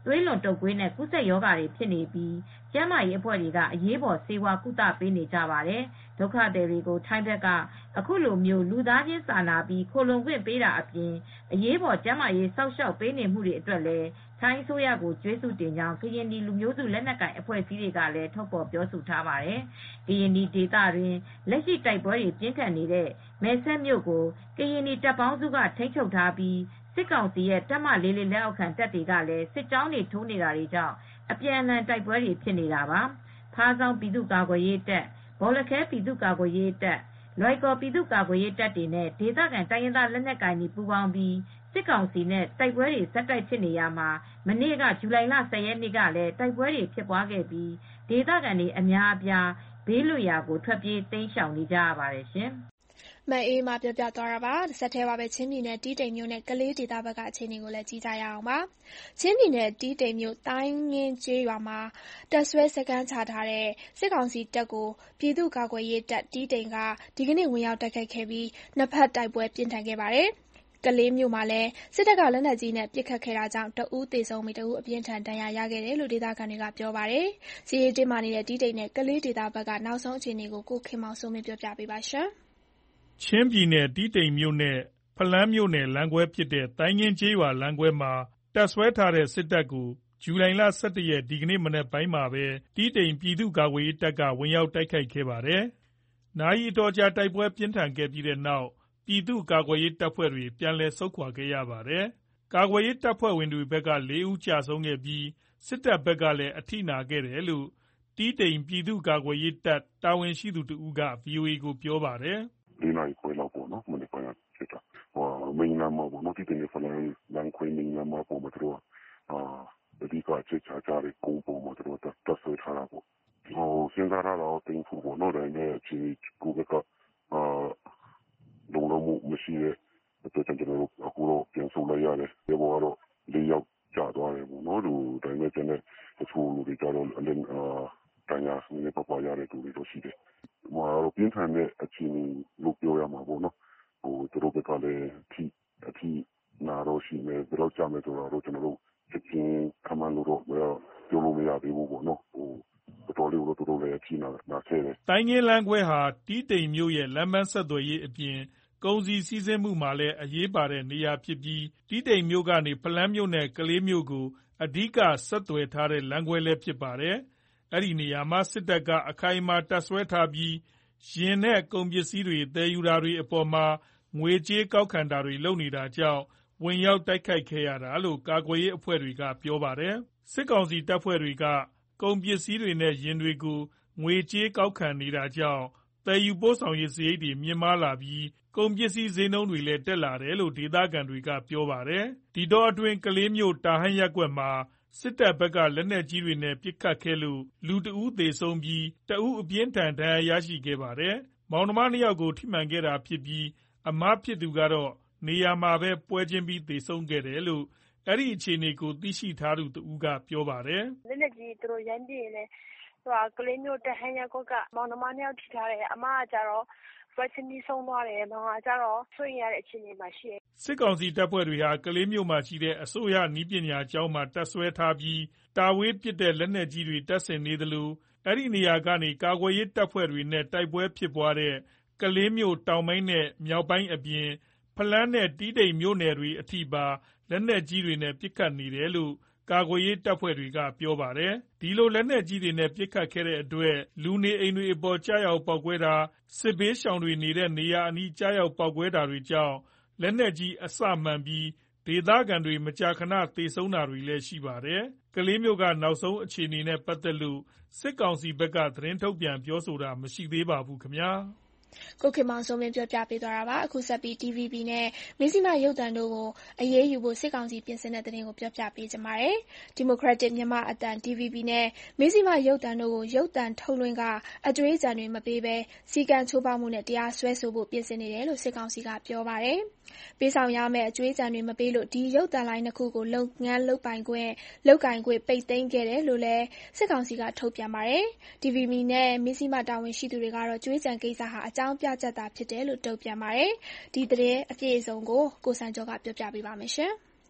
Speaker 7: သွေးလွန်တုပ်ကွေးနဲ့ကူးစက်ရောဂါတွေဖြစ်နေပြီးကျန်းမာရေးအဖွဲ့တွေကအရေးပေါ်ဆေးဝါးကုသပေးနေကြပါတယ်။ဒုက္ခသည်တွေကိုထိုင်းဘက်ကအခုလိုလူသားချင်းစာနာပြီးခိုလှုံခွင့်ပေးတာအပြင်အရေးပေါ်ကျန်းမာရေးစောင့်ရှောက်ပေးနေမှုတွေအတွက်လည်းထိုင်းအစိုးရကိုကျေးဇူးတင်ကြောင်းကရင်နီလူမျိုးစုလက်နက်ကိုင်အဖွဲ့အစည်းတွေကလည်းထုတ်ဖော်ပြောဆိုထားပါတယ်။ကရင်နီဒေသတွင်းလက်ရှိတိုက်ပွဲတွေပြင်းထန်နေတဲ့မယ်ဆက်မြို့ကိုကရင်နီတပ်ပေါင်းစုကထိန်းချုပ်ထားပြီးစစ်ကောင်စီရဲ့တပ်မလေးလက်အောက်ခံတပ်တွေကလည်းစစ်ကြောင်းတွေထိုးနေတာတွေကြောင့်အပြန်အလှန်တိုက်ပွဲတွေဖြစ်နေတာပါ။ဖားဆောင်းပြည်သူ့ကာကွယ်ရေးတပ်ဘောလခဲပြည်သူ့ကာကွယ်ရေးတပ်လွိုင်ကော်ပြည်သူ့ကာကွယ်ရေးတပ်တွေနဲ့ဒေသခံတိုင်းရင်းသားလက်နက်ကိုင်တွေပူးပေါင်းပြီးစစ်ကောင်စီနဲ့တိုက်ပွဲတွေဆက်တိုက်ဖြစ်နေရမှာမနေ့ကဇူလိုင်လ10 ရက်နေ့ကလည်းတိုက်ပွဲတွေဖြစ်ပွားခဲ့ပြီးဒေသခံတွေအများအပြားဘေးလွတ်ရာကိုထွက်ပြေးတိမ်းရှောင်နေကြရပါတယ်ရှင်။
Speaker 2: မအေးမာပြောပြသွားတာပါ။ဆက်ထဲပါပဲချင်းပြည်နယ်တီးတိန်မြို့နဲ့ကလေးဒေသဘက်ကအခြေအနေကိုလည်းကြည့်ကြရအောင်ပါ။ချင်းပြည်နယ်တီးတိန်မြို့တိုင်းငင်းကျေးရွာမှာတပ်ဆွဲစခန်းချထားတဲ့စစ်ကောင်စီတပ်ကိုပြည်သူ့ကာကွယ်ရေးတပ်တီးတိန်ကဒီကနေ့ဝင်ရောက်တိုက်ခိုက်ခဲ့ပြီးနှစ်ဖက်တိုက်ပွဲပြင်းထန်ခဲ့ပါတယ်။ကလေးမြို့မှာလည်းစစ်တပ်ကလက်နက်ကြီးနဲ့ပစ်ခတ်ခဲ့တာကြောင့်တဦးသေဆုံးပြီးတဦးအပြင်းထန်ဒဏ်ရာရခဲ့တယ်လို့ဒေသခံတွေကပြောပါတယ်။စီရေးတင်းမာနေတဲ့တီးတိန်နဲ့ကလေးဒေသဘက်ကနောက်ဆုံးအခြေအနေကိုကိုခင်မောင်စိုးမင်းပြောပြပေးပါရှင်။
Speaker 8: ချင်းပြည်နယ်တီးတိန်မြို့နဲ့ဖလန်းမြို့နယ်လမ်းခွဲဖြစ်တဲ့တိုင်းငင်းကျေးရွာလမ်းခွဲမှာတပ်ဆွဲထားတဲ့စစ်တပ်ကိုဇူလိုင်လ17 ရက်ဒီကနေ့မနက်ပိုင်းမှာပဲတီးတိန်ပြည်သူ့ကာကွယ်ရေးတပ်ကဝင်ရောက်တိုက်ခိုက်ခဲ့ပါတယ်။နာရီအတော်ကြာတိုက်ပွဲပြင်းထန်ခဲ့ပြီးတဲ့နောက်ပြည်သူ့ကာကွယ်ရေးတပ်ဖွဲ့တွေပြန်လည်ဆုတ်ခွာခဲ့ရပါတယ်။ကာကွယ်ရေးတပ်ဖွဲ့ဝင်တွေဘက်က4 ဦးကျဆုံးခဲ့ပြီးစစ်တပ်ဘက်ကလည်းအထိနာခဲ့တယ်လို့တီးတိန်ပြည်သူ့ကာကွယ်ရေးတပ်တာဝန်ရှိသူတဦးက VOA ကိုပြောပါတယ်။
Speaker 9: 4 နာရီခွဲလောက်ပေါ့နော်မနေ့ကဖြစ်တာမိန်လမ်းမှာပေါ့နော်ဒီတင်ဖလန်လမ်းခွဲမိန်လမ်းမှာပေါ့မတော်အဓိကချက်ချကြတဲ့ကုန်းပေါ်မှာတော့တပ်ဆွဲထားတာပေါ့စဉ်းစားရတော့တင်ဖို့ပေါ့နော်ဒါနဲ့အချင်းကိုဘက်ကလုံလောက်မှုမရှိတဲ့အတွက်ကျွန်တော်တို့အခုတော့ပြန်ဆုတ်လိုက်ရတယ်ဒီဘောကတော့4 ယောက်ကျသွားတယ်ပေါ့နော်ဒါနဲ့ကျွန်တော်တချို့လူတွေကြတော့အလင်းတန်ရာနေပပရတဲ့သူတွေတော့ရှိတယ်ပြင်းထန်တဲ့အခြေအနေလို့ပြောရမှာပေါ့နော်သူတို့ဘက်ကလည်းအထီနာတော့ရှိမယ်ဘယ်တော့ကြာမယ်ဆိုတော့ကျွန်တော်တို့ချက်ချင်းခမန်းလို့တော့ပြောလို့မရသေးဘူးပေါ့နော်တော်လေးလို့သူတို့လည်းအထီနာခဲ့တယ်
Speaker 8: တိုင်းငင်းလမ်းခွဲဟာတီးတိန်မြို့ရဲ့လမ်းမဆက်သွယ်ရေးအပြင်ကုန်စည်စီးဆင်းမှုမှာလည်းအရေးပါတဲ့နေရာဖြစ်ပြီးတီးတိန်မြို့ကနေဖလန်းမြို့နဲ့ကလေးမြို့ကိုအဓိကဆက်သွယ်ထားတဲ့လမ်းခွဲလည်းဖြစ်ပါတယ်။အဲ့ဒီနေရာမှာစစ်တပ်ကအခိုင်အမာတပ်ဆွဲထားပြီးယာဉ်နဲ့ကုန်ပစ္စည်းတွေသယ်ယူတာတွေအပေါ်မှာငွေကြေးကောက်ခံတာတွေလုပ်နေတာကြောင့်ဝင်ရောက်တိုက်ခိုက်ခဲ့ရတာလို့ကာကွယ်ရေးအဖွဲ့တွေကပြောပါတယ်။စစ်ကောင်စီတပ်ဖွဲ့တွေကကုန်ပစ္စည်းတွေနဲ့ယာဉ်တွေကိုငွေကြေးကောက်ခံနေတာကြောင့်သယ်ယူပို့ဆောင်ရေးစရိတ်တွေမြင့်မားလာပြီးကုန်ပစ္စည်းဈေးနှုန်းတွေလည်းတက်လာတယ်လို့ဒေသခံတွေကပြောပါတယ်။ဒီတော့အတွင်းကလေးမြို့တာဟန်းရပ်ကွက်မှာစစ်တပ်ဘက်ကလက်နက်ကြီးတွေနဲ့ပစ်ခတ်ခဲ့လို့လူတဦးသေဆုံးပြီးတဦးအပြင်းထန်ဒဏ်ရာရရှိခဲ့ပါတယ်။မောင်နှမ2 ယောက်ကိုထိမှန်ခဲ့တာဖြစ်ပြီးအမဖြစ်သူကတော့နေရာမှာပဲပွဲချင်းပြီးသေဆုံးခဲ့တယ်လို့အဲ့ဒီအခြေအနေကိုသိရှိထားသူတဦးကပြောပါတယ်
Speaker 10: ။လက်နက်ကြီးသူတို့ရမ်းပြင်းနေကလေးမျိုးတဟန်းရက်ကွက်ကမောင်နှမ2 ယောက်ထိထားတယ်အမကကြတော့ပွဲချင်းပြီးဆုံးသွားတယ်မောင်ကကြတော့ဆွေးရတဲ့အခြေအနေမှာရှိတယ်
Speaker 8: စစ်ကောင်စီတပ်ဖွဲ့တွေဟာကလေးမျိုးမှာရှိတဲ့အစိုးရနည်းပညာကျောင်းမှာတပ်ဆွဲထားပြီးတာဝေးပစ်တဲ့လက်နက်ကြီးတွေတပ်ဆင်နေသလိုအဲ့ဒီနေရာကနေကာကွယ်ရေးတပ်ဖွဲ့တွေနဲ့တိုက်ပွဲဖြစ်ပွားတဲ့ကလေးမျိုးတောင်ပိုင်းနဲ့မြောက်ပိုင်းအပြင်ဖလန်းနဲ့တီးတိန်မြို့နယ်တွေအထိပါလက်နက်ကြီးတွေနဲ့ပစ်ခတ်နေတယ်လို့ကာကွယ်ရေးတပ်ဖွဲ့တွေကပြောပါတယ်။ဒီလိုလက်နက်ကြီးတွေနဲ့ပစ်ခတ်ခဲ့တဲ့အတွက်လူနေအိမ်တွေအပေါ်ကြားရောက်ပေါက်ကွဲတာစစ်ဘေးရှောင်တွေနေတဲ့နေရာအနီးကြားရောက်ပေါက်ကွဲတာတွေကြောင့်လက်နက်ကြီးအစမှန်ပြီးဒေသခံတွေမကြာခဏသေဆုံးတာတွေလည်းရှိပါတယ်။ကလေးမျိုးကနောက်ဆုံးအခြေအနေနဲ့ပတ်သက်လို့စစ်ကောင်စီဘက်ကသတင်းထုတ်ပြန်ပြောဆိုတာမရှိသေးပါဘူးခင်ဗျာ။
Speaker 2: ကိုခင်မောင်စိုးမင်းပြောပြပေးသွားတာပါအခုဆက်ပြီး DVB နဲ့မဇ္ဈိမရုပ်သံတို့ကိုအရေးယူဖို့စစ်ကောင်စီပြင်ဆင်တဲ့သတင်းကိုပြောပြပေးကြပါမယ်။ Democratic မြန်မာအသံ DVB နဲ့မဇ္ဈိမရုပ်သံတို့ကိုရုပ်သံထုတ်လွှင့်ကအကြွေးကျန်တွေမပေးဘဲစီကံချိုးဖောက်မှုနဲ့တရားစွဲဆိုဖို့ပြင်ဆင်နေတယ်လို့စစ်ကောင်စီကပြောပါတယ်။ပေးဆောင်ရမယ့်အကြွေးကျန်တွေမပေးလို့ဒီရုပ်သံလိုင်း2ခုကိုလုပ်ငန်းလုပ်ကိုင်ခွင့်ပိတ်သိမ်းခဲ့တယ်လို့လည်းစစ်ကောင်စီကထုတ်ပြန်ပါတယ်။ DVB နဲ့မဇ္ဈိမတာဝန်ရှိသူတွေကတော့ကြွေးကျန်ကိစ္စဟာအကြောင်းပြချက်သာဖြစ်တယ်လို့တုံ့ပြန်ပါတယ်။ဒီသတင်းအပြည့်အစုံကိုကိုစံကျော်ကပြောပြပေးပါမယ်။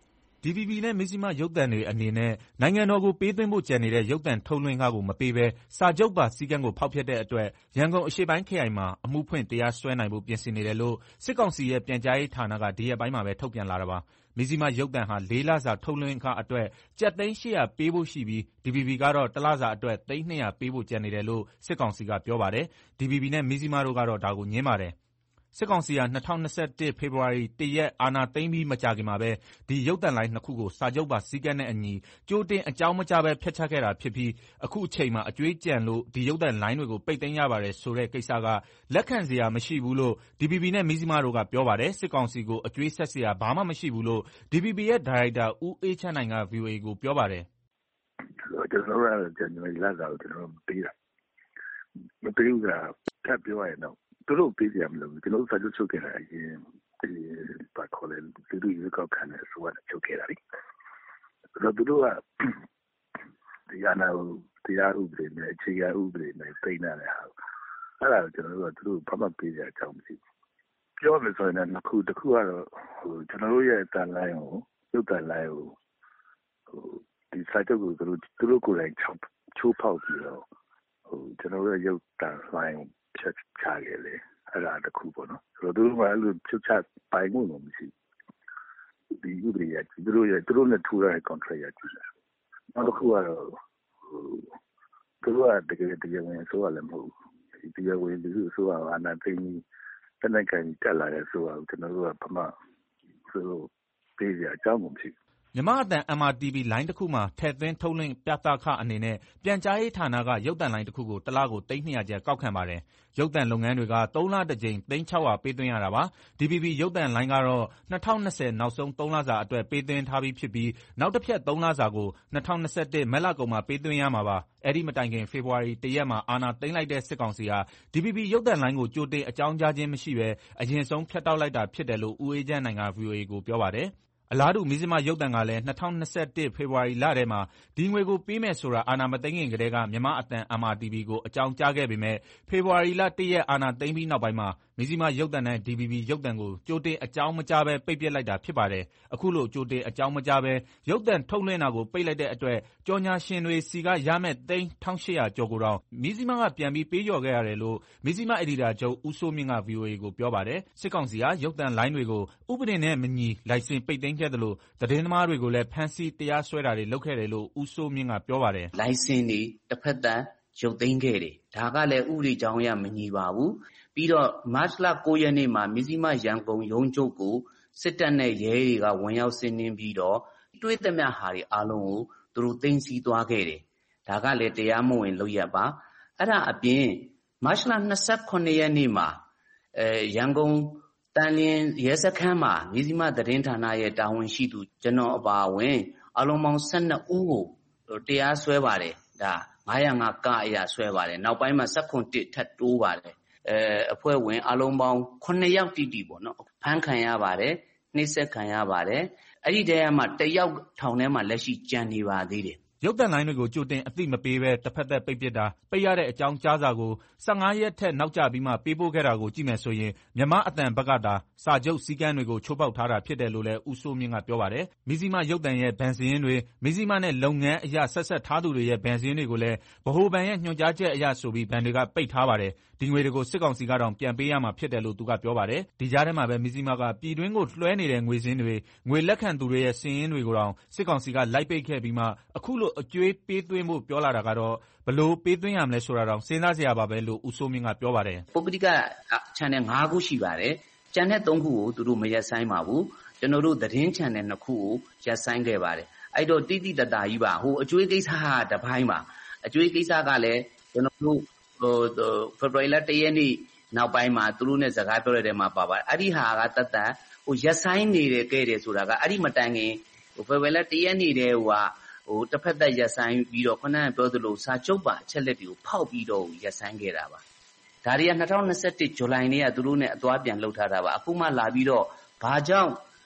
Speaker 11: DVB နဲ့မဇ္ဈိမရုပ်သံတွေအနေနဲ့နိုင်ငံတော်ကိုပေးသွင်းဖို့ကျန်နေတဲ့ရုပ်သံထုတ်လွှင့်ခကိုမပေးဘဲစာချုပ်ပါစည်းကမ်းကိုဖောက်ဖျက်တဲ့အတွက်ရန်ကုန်အရှေ့ပိုင်းခရိုင်မှာအမှုဖွင့်တရားစွဲနိုင်ဖို့ပြင်ဆင်နေတယ်လို့စစ်ကောင်စီရဲ့ပြန်ကြားရေးဌာနကဒီရက်ပိုင်းမှာပဲထုတ်ပြန်လာတာပါ။မဇ္ဈိမရုပ်သံဟာ4လစာထုတ်လွှင့်ခအတွက်ကျပ်သိန်း 800 ပေးဖို့ရှိပြီး DVB ကတော့1လစာအတွက်သိန်း 200 ပေးဖို့ကျန်နေတယ်လို့စစ်ကောင်စီကပြောပါတယ်။ DVB နဲ့မဇ္ဈိမတို့ကတော့ဒါကိုငြင်းပါတယ်။စစ်ကောင်စီဟာ2021ဖေဖော်ဝါရီ1ရက်အာဏာသိမ်းပြီးမကြာခင်မှာပဲဒီရုပ်သံလိုင်း2ခုကိုစာချုပ်ပါစည်းကမ်းနဲ့အညီကြိုတင်အကြောင်းမကြားဘဲဖျက်ချခဲ့တာဖြစ်ပြီးအခုအချိန်မှာအကြွေးကျန်လို့ဒီရုပ်သံလိုင်းတွေကိုပိတ်သိမ်းရပါတယ်ဆိုတဲ့ကိစ္စကလက်ခံစရာမရှိဘူးလို့ DVB နဲ့မဇ္ဈိမတို့ကပြောပါတယ်စစ်ကောင်စီကိုအကြွေးဆက်စရာဘာမှမရှိဘူးလို့ DVB ရဲ့ဒါရိုက်တာဦးအေးချမ်းနိုင်က VOA ကိုပြောပါတယ်
Speaker 9: ကျွန်တော်တို့ကဇန်နဝါရီလစာကိုကျွန်တော်တို့မပေးဘူးကထပ်ပြောရရင်တော့သူတို့ပေးကြမလို့ကျွန်တော်တို့စာချုပ်ချုပ်ခဲ့တာအရင်ဘာခေါ်လဲသူတို့ရွေးကောက်ခံတဲ့ဆိုတော့ချုပ်ခဲ့တာလေအဲ့တော့သူတို့ကတရားဥပဒေနဲ့အခြေခံဥပဒေနဲ့သိမ်းတဲ့ဟာအဲ့ဒါကိုကျွန်တော်တို့ကသူတို့ဘာမှပေးကြအကြောင်းမရှိဘူးပြောမယ်ဆိုရင်လည်းတစ်ခုကတော့ကျွန်တော်တို့ရဲ့တန်လိုင်းကိုရုပ်တန်လိုင်းကိုဒီစာချုပ်ကိုသူတို့ကိုယ်တိုင်ချိုးဖောက်ပြီးတော့ကျွန်တော်တို့ရဲ့ရုပ်တန်လိုင်းဖြတ်ချခဲ့လေအဲ့ဒါတခုပေါ့နော်ဆိုတော့သူတို့ကအဲ့လိုဖြတ်ချပိုင်မှုမရှိဒီဥပဒေရသူတို့နဲ့ထူတဲ့ contract ရကြည့်တယ်နောက်တစ်ခုကတော့သူတို့ကတကယ်ဝင်ဆိုရလည်းမဟုတ်ဘူးတရားဝင်လူဆိုတော့အနာသိန်းတနက်ကန်တက်လာတဲ့ဆိုတော့ကျွန်တော်တို့ကဘာမှဆိုပေးကြအကြောင်းမရှိဘူး
Speaker 11: မြန်မာအသံ MRTV လိုင်းတစ်ခုမှာထည့်သွင်းထုတ်လွှင့်ပြသခအနေနဲ့ပြန်ကြားရေးဌာနကရုပ်သံလိုင်းတစ်ခုကိုတစ်လကိုသိန်း 200 ကျပ်ကောက်ခံပါတယ်။ရုပ်သံလုပ်ငန်းတွေက3လတစ်ကြိမ်သိန်း 600 ပေးသွင်းရတာပါ။ DVB ရုပ်သံလိုင်းကတော့2020နောက်ဆုံး3လစာအတွက်ပေးသွင်းထားပြီးဖြစ်ပြီးနောက်တစ်ဖြတ်3လစာကို2021မတ်လကုန်မှာပေးသွင်းရမှာပါ။အဲ့ဒီမတိုင်ခင်ဖေဖော်ဝါရီ1ရက်မှာအာဏာသိမ်းလိုက်တဲ့စစ်ကောင်စီဟာ DVB ရုပ်သံလိုင်းကိုကြိုတင်အကြောင်းကြားခြင်းမရှိဘဲအရင်ဆုံးဖြတ်တောက်လိုက်တာဖြစ်တယ်လို့ဦးအေးချမ်းနိုင်က VOA ကိုပြောပါတယ်။အလားတူမဇ္ဈိမရုပ်သံကလည်း2021ဖေဖော်ဝါရီလထဲမှာဒီငွေကိုပေးမယ်ဆိုတာအာဏာမသိမ်းခင်ကတည်းကမြန်မာအသံ MRTV ကိုအကြောင်းကြားခဲ့ပေမဲ့ဖေဖော်ဝါရီလ1ရက်အာဏာသိမ်းပြီးနောက်ပိုင်းမှာမဇ္ဈိမရုပ်သံနဲ့ DVB ရုပ်သံကိုကြိုတင်အကြောင်းမကြားဘဲပိတ်ပစ်လိုက်တာဖြစ်ပါတယ်။အခုလိုကြိုတင်အကြောင်းမကြားဘဲရုပ်သံထုတ်လွှင့်တာကိုပိတ်လိုက်တဲ့အတွက်ကြော်ညာရှင်တွေစီကရမယ့်သိန်း 1800 ကျော်ကိုတော့မဇ္ဈိမကပြန်ပြီးပေးလျော်ခဲ့ရတယ်လို့မဇ္ဈိမအယ်ဒီတာချုပ်ဦးစိုးမြင့်က VOA ကိုပြောပါတယ်။စစ်ကောင်စီဟာရုပ်သံလိုင်းတွေကိုဥပဒေနဲ့မညီလိုင်စင်ပိတ်သိမ်းခဲ့တယ်လို့သတင်းသမားတွေကိုလည်းဖမ်းဆီးတရားစွဲတာတွေလုပ်ခဲ့တယ်လို့ဦးစိုးမြင့်ကပြောပါတယ်
Speaker 12: လိုင်စင်တွေတစ်ဖက်တမ်းရုပ်သိမ်းခဲ့တယ်ဒါကလည်းဥပဒေကြောင်းအရမညီပါဘူးပြီးတော့မတ်လ9ရက်နေ့မှာမဇ္ဈိမရန်ကုန်ရုံးချုပ်ကိုစစ်တပ်နဲ့ရဲတွေကဝင်ရောက်စီးနင်းပြီးတော့တွေးသမျှဟာတွေအားလုံးကိုသူတို့သိမ်းဆည်းသွားခဲ့တယ်ဒါကလည်းတရားမဝင်လုပ်ရပါအဲ့ဒါအပြင်မတ်လ28ရက်နေ့မှာရန်ကုန်တန်လျင်ရဲစခန်းမှာမဇ္ဈိမသတင်းဌာနရဲ့တာဝန်ရှိသူကျွန်တော်အပါအဝင်အလုံးပေါင်း12ဦးကိုတရားစွဲပါတယ်ဒါ905ကအရာဆွဲပါတယ်နောက်ပိုင်းမှာ7-1ထပ်တိုးပါတယ်အဖွဲ့ဝင်အလုံးပေါင်း9ယောက်တိတိပေါ့နော်ဖမ်းခံရပါတယ်နှိပ်စက်ခံရပါတယ်အဲ့ဒီတည်းမှာ1ယောက်ထောင်ထဲမှာလက်ရှိကြံနေပါသေးတယ်
Speaker 11: ရုပ်သံလိုင်းတွေကိုကြိုတင်အသိမပေးဘဲတစ်ဖက်သက်ပိတ်ပစ်တာပိတ်ရတဲ့အကြောင်းကြားစာကို15ရက်ထက်နောက်ကျပြီးမှပေးပို့ခဲ့တာကိုကြည့်မယ်ဆိုရင်မြန်မာအသံဘက်ကတာစာချုပ်စည်းကမ်းတွေကိုချိုးဖောက်ထားတာဖြစ်တယ်လို့လည်းဦးစိုးမြင့်ကပြောပါတယ်မဇ္ဈိမရုပ်သံရဲ့ဘဏ်စာရင်းတွေမဇ္ဈိမနဲ့လုပ်ငန်းအရာဆက်ထားသူတွေရဲ့ဘဏ်စာရင်းတွေကိုလည်းဗဟိုဘဏ်ရဲ့ညွှန်ကြားချက်အရဆိုပြီးဘဏ်တွေကပိတ်ထားပါတယ်ဒီငွေတွေကိုစစ်ကောင်စီကတော့ပြန်ပေးရမှာဖြစ်တယ်လို့သူကပြောပါတယ်ဒီကြားထဲမှာပဲမဇ္ဈိမကပြည်တွင်းကိုလွှဲနေတဲ့ငွေစင်းတွေငွေလက်ခံသူတွေရဲ့စာရင်းတွေကိုတောင်စစ်ကောင်စီကလိုက်ပိတ်ခဲ့ပြီးမှအခုလိုအကျွေးပေးသွင်းဖို့ပြောလာတာကတော့ဘလို့ပေးသွင်းရမလဲဆိုတာတော့စဉ်းစားစရာပါပဲလို့ဦးစိုးမြင့်ကပြောပါတယ်
Speaker 12: ပုဂ္ဂလိက channel 5ခုရှိပါတယ်ကျန်တဲ့3ခုကိုသူတို့မရက်ဆိုင်ပါဘူးကျွန်တော်တို့သတင်း channel 2ခုကိုရက်ဆိုင်ခဲ့ပါတယ်အဲ့တော့တိတိတတာကြီးပါဟိုအကျွေးကိစ္စဟာတစ်ပိုင်းပါအကျွေးကိစ္စကလည်းကျွန်တော်တို့ဖေဖော်ဝါရီလ1ရက်နေ့နောက်ပိုင်းမှာသူတို့နဲ့စကားပြောတဲ့ထဲမှာပါပါတယ်အဲ့ဒီဟာကတတ်ဟိုရက်ဆိုင်နေတယ်ခဲ့တယ်ဆိုတာကအဲ့ဒီမတိုင်ခင်ဟိုဖေဖော်ဝါရီလ1ရက်နေ့တည်းဟိုတစ်ဖက်သက်ရက်ဆိုင်ပြီးတော့ခုနကပြောသလိုစာချုပ်ပါအချက်လက်တွေကိုဖောက်ပြီးတော့ရက်ဆိုင်ခဲ့တာပါဒါတွေက2021ဇူလိုင်နေ့ကသူတို့နဲ့အသွားပြန်လှုပ်ထားတာပါအခုမှလာပြီးတော့ဘာကြောင့်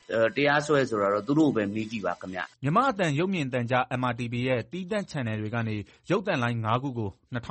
Speaker 12: တရားစွဲဆိုတာတော့သူတို့ပဲမေးကြည့်ပါခင်ဗျ။
Speaker 11: မြန်မာ့အသံရုပ်မြင်သံကြား MRTV ရဲ့သီးသန့် channel တွေကနေရုပ်သံလိုင်း ၅ ခုကို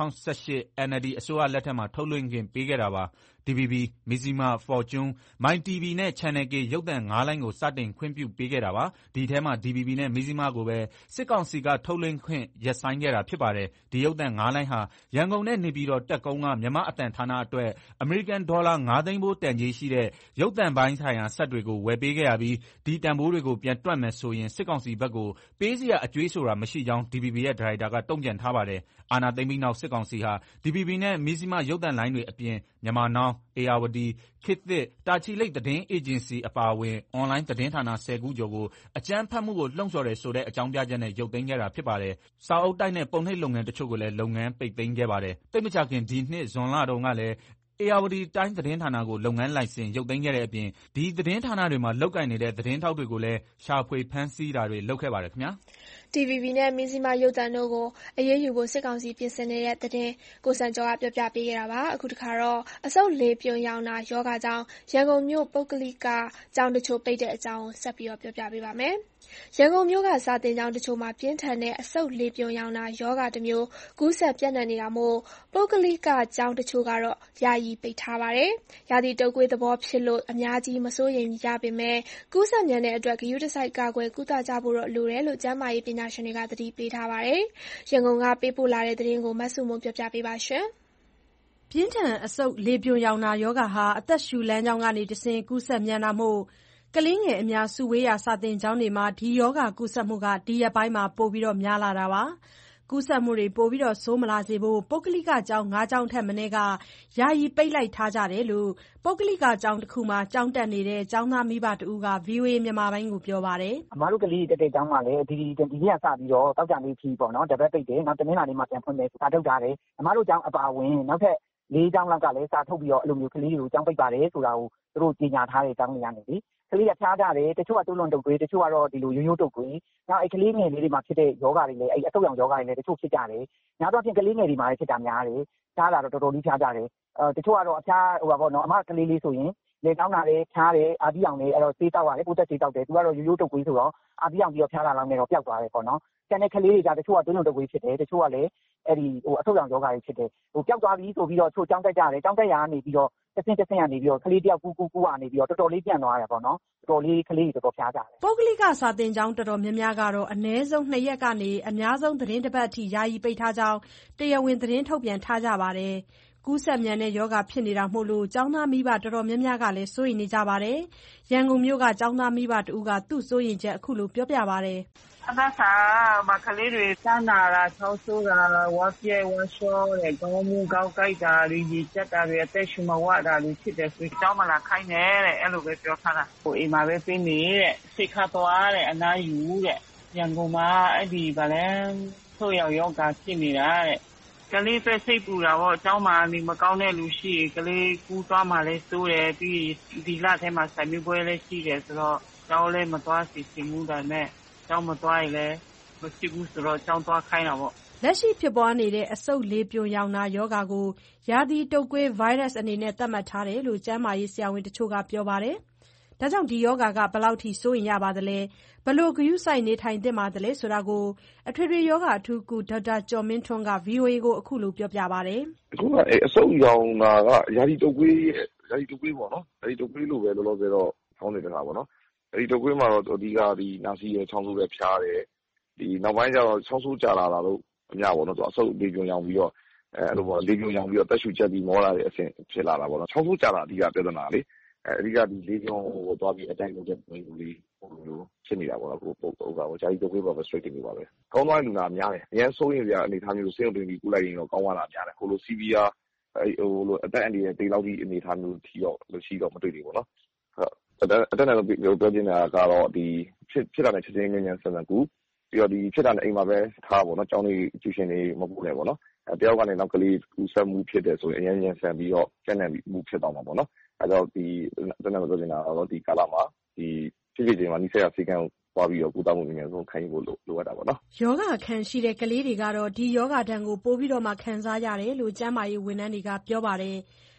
Speaker 11: 2018 NLD အစိုးရလက်ထက်မှာထုတ်လွှင့်ခွင့်ပေးခဲ့တာပါ။ DVB, Mizzima, Fortune, MyTV နဲ့ Channel K ရုပ်သံ ၅ လိုင်းကိုစတင်ခွင့်ပြုပေးခဲ့တာပါ။ ဒီထဲမှာ DVB နဲ့ Mizzima ကိုပဲစစ်ကောင်စီကထုတ်လွှင့်ခွင့်ရပ်ဆိုင်းခဲ့တာဖြစ်ပါတယ်။ ဒီရုပ်သံ ၅ လိုင်းဟာရန်ကုန်နဲ့နေပြည်တော်တပ်ကုန်းကမြန်မာ့အသံဌာနအတွက်အမေရိကန်ဒေါ်လာ ၅ သိန်းဖိုးတန်ကြေးရှိတဲ့ရုပ်သံပိုင်းဆိုင်ရာစက်တွေကိုဝယ်ပေးခဲ့ရပြီးဒီတန်ဖိုးတွေကိုပြန်တွက်မယ်ဆိုရင်စစ်ကောင်စီဘက်ကိုပေးစရာအကြွေးဆိုတာမရှိကြောင်း DVB ရဲ့ဒါရိုက်တာကတုံ့ပြန်ထားပါတယ်။ အာဏာသိမ်းပြီးနောက်စစ်ကောင်စီဟာ DVB နဲ့ Mizzima ရုပ်သံလိုင်းတွေအပြင် Myanmar Now, Ayeyarwady, ခေတ်သစ်, တာချီလိတ်သတင်းအေဂျင်စီအပါအဝင်အွန်လိုင်းသတင်းဌာန 10 ခုကျော်ကိုအကြမ်းဖက်မှုကိုလှုံ့ဆော်တယ်ဆိုတဲ့အကြောင်းပြချက်နဲ့ရုပ်သိမ်းခဲ့တာဖြစ်ပါတယ်။စာအုပ်တိုက်နဲ့ပုံနှိပ်လုပ်ငန်းတချို့ကိုလည်းလုပ်ငန်းပိတ်သိမ်းခဲ့ပါတယ်။သိပ်မကြာခင်ဒီနှစ်ဇွန်လတုန်းကလည်းဧရာဝတီတိုင်းသတင်းဌာနကိုလုပ်ငန်းလိုင်စင်ရုပ်သိမ်းခဲ့တဲ့အပြင်ဒီသတင်းဌာနတွေမှာလုပ်ကိုင်နေတဲ့သတင်းထောက်တွေကိုလည်းရှာဖွေဖမ်းဆီးတာတွေလုပ်ခဲ့ပါတယ်ခင်ဗျာ။
Speaker 2: DVB နဲ့ Mizzima ရုပ်သံတို့ကိုအရေးယူဖို့စစ်ကောင်စီပြင်ဆင်နေတဲ့သတင်းကိုစံကျော်ကပြောပြပေးခဲ့တာပါအခုတခါတော့အဆုတ်လေပြွန်ရောင်နာယောဂကြောင့်ရန်ကုန်မြို့ပုဂ္ဂလိကကျောင်းတချို့ပိတ်တဲ့အကြောင်းဆက်ပြီးပြောပြပေးပါမယ်ရန်ကုန်မြို့ကစာသင်ကျောင်းတချို့မှာပြင်းထန်တဲ့အဆုတ်လေပြွန်ရောင်နာယောဂတစ်မျိုးကူးစက်ပြန့်နှံ့နေတာမို့ပုဂ္ဂလိကကျောင်းတချို့ကတော့ယာယီပိတ်ထားပါတယ်ရာသီတုပ်ကွေးသဘောဖြစ်လို့အများကြီးမစိုးရိမ်ရပေမဲ့ကူးစက်မြန်တဲ့အတွက်ဂရုတစိုက်ကာကွယ်ကုသကြဖို့တော့လိုတယ်လို့ကျန်းမာရေးပညာရှင်တွေကသတိပေးထားပါတယ်ရန်ကုန်ကပေးပို့လာတဲ့သတင်းကိုမဆုမွန်ပြောပြပေးပါရှင်
Speaker 13: ပြင်းထန်အဆုတ်လေပြွန်ရောင်နာယောဂဟာအသက်ရှူလမ်းကြောင်းကနေတဆင့်ကူးစက်မြန်တာမို့ကလေးငယ်အများစုဝေးရာစာသင်ကျောင်းတွေမှာဒီယောဂကူးစက်မှုဒီရက်ပိုင်းမှာပိုများလာတာပါကူးစက်မှုတွေပိုဆိုးမလာစေဖို့ပုဂ္ဂလိကကျောင်း ၅ ကျောင်းထက်မနည်းကယာယီပိတ်လိုက်ထားကြတယ်လို့ပုဂ္ဂလိကကျောင်းတစ်ခုမှာကျောင်းတက်နေတဲ့ကျောင်းသားမိဘတဦးက VOA မြန်မာပိုင်းကိုပြောပါတယ်
Speaker 14: ။အမတို့ကလေးတက်တဲ့ကျောင်းမှာလည်းဒီနေ့ကစပြီးတော့တောက်ကြနေပြီပေါ့နော်တပတ်ပိတ်တယ်နောက်တနင်္လာနေ့မှာပြန်ဖွင့်မယ်စာထုတ်ထားတယ်အမတို့ကျောင်းအပါအဝင်နောက်ထပ်၄ကျောင်းလောက်ကလည်းစာထုတ်ပြီးတော့အဲ့လိုမျိုးကလေးတွေကိုကျောင်းပိတ်ပါတယ်ဆိုတာကိုသူတို့ကြေညာထားတဲ့ကျောင်းတွေကနေလေကလေးကဖျားကြတယ်တချို့ကတွန်းလွန်တုပ်ကွေးတချို့ကတော့ဒီလိုရိုးရိုးတုပ်ကွေးနောက်အဲ့ကလေးငယ်လေးတွေမှာဖြစ်တဲ့ယောဂတွေလည်းအဲ့အဆုတ်ရောင်ယောဂတွေလည်းတချို့ဖြစ်ကြတယ်ညာတော့ဖြင့်ကလေးငယ်တွေမှာလည်းဖြစ်တာများတယ်ဖျားလာတော့တော်တော်လေးဖျားကြတယ်တချို့ကတော့အဖျားပေါ့နော်အမကလေးလေးဆိုရင်လေကောင်းတာလည်းဖျားတယ်အာဒီအောင်လည်းအဲ့တော့ဆေးတောက်ရတယ်ပိုးသက်ဆေးတောက်တယ်သူကတော့ရိုးရိုးတုပ်ကွေးဆိုတော့အာဒီအောင်ပြီးတော့ဖျားလာလောက်နေတော့ပျောက်သွားတယ်ပေါ့နော်ကျန်တဲ့ကလေးတွေကတချို့ကတွန်းလွန်တုပ်ကွေးဖြစ်တယ်တချို့ကလည်းအဲ့ဒီအဆုတ်ရောင်ယောဂတွေဖြစ်တယ်ပျောက်သွားပြီဆိုပြီးတော့ချို့ကျောင်းတက်ကြတယ်ကျောင်းတက်ရာကနေပြီးတော့တဆင့်ကနေပြီးတော့ကလေးတယောက်ကူကနေပြီးတော့တော်တော်လေးပြန့်သွားတယ်ပေါ့နော်တော်တော်လေးကလေးတွေတော်တော်ဖျားကြတယ်
Speaker 13: ပုဂ္ဂလိကစာသင်ကျောင်းတော်တော်များများကတော့အနည်းဆုံး2ရက်ကနေအများဆုံးသတင်းတစ်ပတ်အထိယာယီပိတ်ထားကြောင်းတရားဝင်သတင်းထုတ်ပြန်ထားကြပါတယ်ကူးစက်မြန်တဲ့ယောဂဖြစ်နေတာမို့လို့ကျောင်းသားမိဘတော်တော်များများကလည်းစိုးရိမ်နေကြပါတယ်ရန်ကုန်မြို့ကကျောင်းသားမိဘတဦးကသူ့စိုးရိမ်ချက်အခုလိုပြောပြပါတယ်
Speaker 15: အသက်စာကလေးတွေစမ်းနာတာချောင်းဆိုးတာဝါပြဲဝါလျှောတဲ့ခေါင်းမူကောက်ကြိုက်တာတွေရည်ကျက်တာတွေအသက်ရှူမဝတာတွေဖြစ်တယ်ဆိုရင်ကျောင်းမလာခိုင်းနဲ့တဲ့အဲ့လိုပဲပြောထားတာအိမ်မှာပဲပေးနေတဲ့စိတ်ခါသွားတဲ့အနားယူတဲ့ရန်ကုန်မှာအဲ့ဒီဗလဲဆိုရောက်ယောဂဖြစ်နေတာတဲ့ကလေးပဲစိတ်ပူတာပေါ့အเจ้าမှာနေမကောင်းတဲ့လူရှိကလေးကူးသွားမှလည်းစိုးတယ်ပြီးဒီလထဲမှာဆိုင်မျိုးပွဲလည်းရှိတယ်ဆိုတော့ကျောင်းလည်းမသွားစီစဉ်မှုဒါနဲ့ကျောင်းမသွားရင်လည်းမရှိဘူးဆိုတော့ကျောင်းသွားခိုင်းတာပေါ့
Speaker 13: လက်ရှိဖြစ်ပွားနေတဲ့အဆုတ်လေပြွန်ရောင်နာယောဂါကိုရာသီတုပ်ကွေးဗိုင်းရပ်စ်အနေနဲ့သတ်မှတ်ထားတယ်လို့ကျန်းမာရေးဆရာဝန်တချို့ကပြောပါတယ်ဒါကြောင့်ဒီယောဂါကဘယ်လောက်ထိစိုးရင်ရပါသလဲဘလို့ဂရုစိုက်နေထိုင်သင့်ပါသလဲဆိုတာကိုအထွေထွေယောဂအထူးကုဒေါက်တာကျော်မင်းထွန်းက VOA ကိုအခုလိုပြောပြပါတယ်
Speaker 9: အခုကအဆုတ်ရောင်နာကရာသီတုပ်ကွေးပေါ့နော်ရာသီတုပ်ကွေးလို့ပဲလောလောဆယ်တော့ဖောင်းနေတာပေါ့နော်ရာသီတုပ်ကွေးမှာတော့အဓိကဒီနာစီရယ်ချောင်းဆိုးရယ်ဖျားတယ်ဒီနောက်ပိုင်းကျတော့ချောင်းဆိုးကြလာတာလို့အများပေါ့နော်သူအဆုတ်လေပြွန်ရောင်ပြီးတော့အဲ့လိုပေါ့လေပြွန်ရောင်ပြီးတော့တက်ရှူချက်ပြီးမောလာတဲ့အဆင့်ဖြစ်လာတာပေါ့နော်ချောင်းဆိုးကြတာအဓိကပြဿနာလေအဓိကဒီလေပြွန်ကိုသွားပြီးအတိုင်းလုပ်တဲ့ပုံလေးဟိုလိုဖြစ်နေတာပေါ့နော်ကိုပုတ်ကရာသီတုပ်ကွေးပါပဲ straight နေပါပဲကောင်းသွားလူနာများတယ်အရင်စိုးရင်ပြအနေထားမျိုးစိတ်ုံတွင်ပြီးကုလိုက်ရင်တော့ကောင်းသွားတာများတယ်ဟိုလို CVR ဟိုလိုအသက်အန္တရာယ်တေးလောက်ဒီအနေထားမျိုးထီတော့မရှိတော့မတွေ့သေးဘူးပေါ့နော်အတက်နဲ့ပြောချင်တာကတော့ဒီဖြစ်တာနဲ့ချက်ချင်းညံ့ဆန်ဆန်ကူပြီးတော့ဒီဖြစ်တာနဲ့အိမ်မှာပဲထားပေါ့နော်ကျောင်းလေးကျူရှင်တွေမပူနဲ့ပေါ့နော်တယောက်ကနေနောက်ကလေးကူးစက်မှုဖြစ်တယ်ဆိုရင်အရင်ညံ့ဆန်ပြီးတော့ကျန်တဲ့မှုဖြစ်သွားမှာပေါ့နော်အဲကြောင့်ဒီအတက်နဲ့ပြောချင်တာကတော့ဒီကာလမှာဒီဖြစ်ချိန်မှာနိစ္စရစေကံသွားပြီးတော့ကုသမှုအများဆုံးခံယူဖို့လိုအပ်တာပေါ့နော်
Speaker 13: ယောဂခံရှိတဲ့ကလေးတွေကတော့ဒီယောဂဒဏ်ကိုပိုပြီးတော့မှခံစားရတယ်လို့ကျန်းမာရေးဝန်ထမ်းတွေကပြောပါတယ်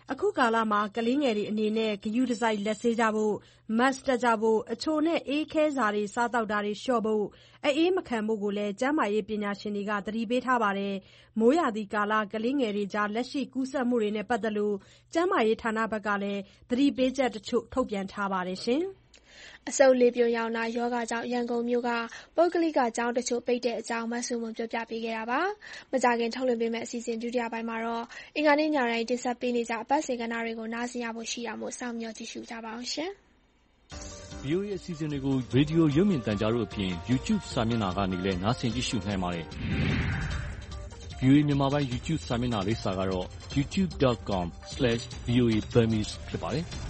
Speaker 13: အခုကာလမှာကလေးငယ်တွေအနေနဲ့ဂရုတစိုက်လက်ဆေးကြဖို့၊ Mask တပ်ကြဖို့၊ အချိုနဲ့အေးခဲစာတွေစားသောက်တာတွေလျှော့ဖို့၊ အအေးမခံဖို့ကိုလည်းကျန်းမာရေးပညာရှင်တွေကသတိပေးထားပါတယ်။ မိုးရာသီကာလကလေးငယ်တွေကြားလက်ရှိကူးစက်မှုတွေနဲ့ပတ်သက်လို့ကျန်းမာရေးဌာနဘက်ကလည်းသတိပေးချက်တချို့ထုတ်ပြန်ထားပါတယ်။
Speaker 2: အဆုတ်လေပြွန်ရောင်နာရောဂါကြောင့်ရန်ကုန်မြို့ကပုဂ္ဂလိကကျောင်းတချို့ပိတ်တဲ့အကြောင်းမဆုမွန်ပြောပြပေးခဲ့တာပါ။မကြာခင်ထုတ်လွှင့်ပေးမယ့်အစီအစဉ်ဒုတိယပိုင်းမှာတော့အင်္ဂါနေ့ညတိုင်းတင်ဆက်ပေးနေကြအပတ်စဉ်ကဏ္ဍတွေကိုနားဆင်ရဖို့ရှိတာမို့စောင့်မျှော်ကြည့်ရှုကြပါအောင်ရှင်။
Speaker 6: VOA အစီအစဉ်တွေကိုရေဒီယိုရုပ်မြင်သံကြားတို့အပြင် YouTube စာမျက်နှာကနေလည်းနားဆင်ကြည့်ရှုနိုင်ပါတယ်။ VOA မြန်မာပိုင်း YouTube စာမျက်နှာလိပ်စာကတော့ youtube.com/VOA Burmese ဖြစ်ပါတယ်။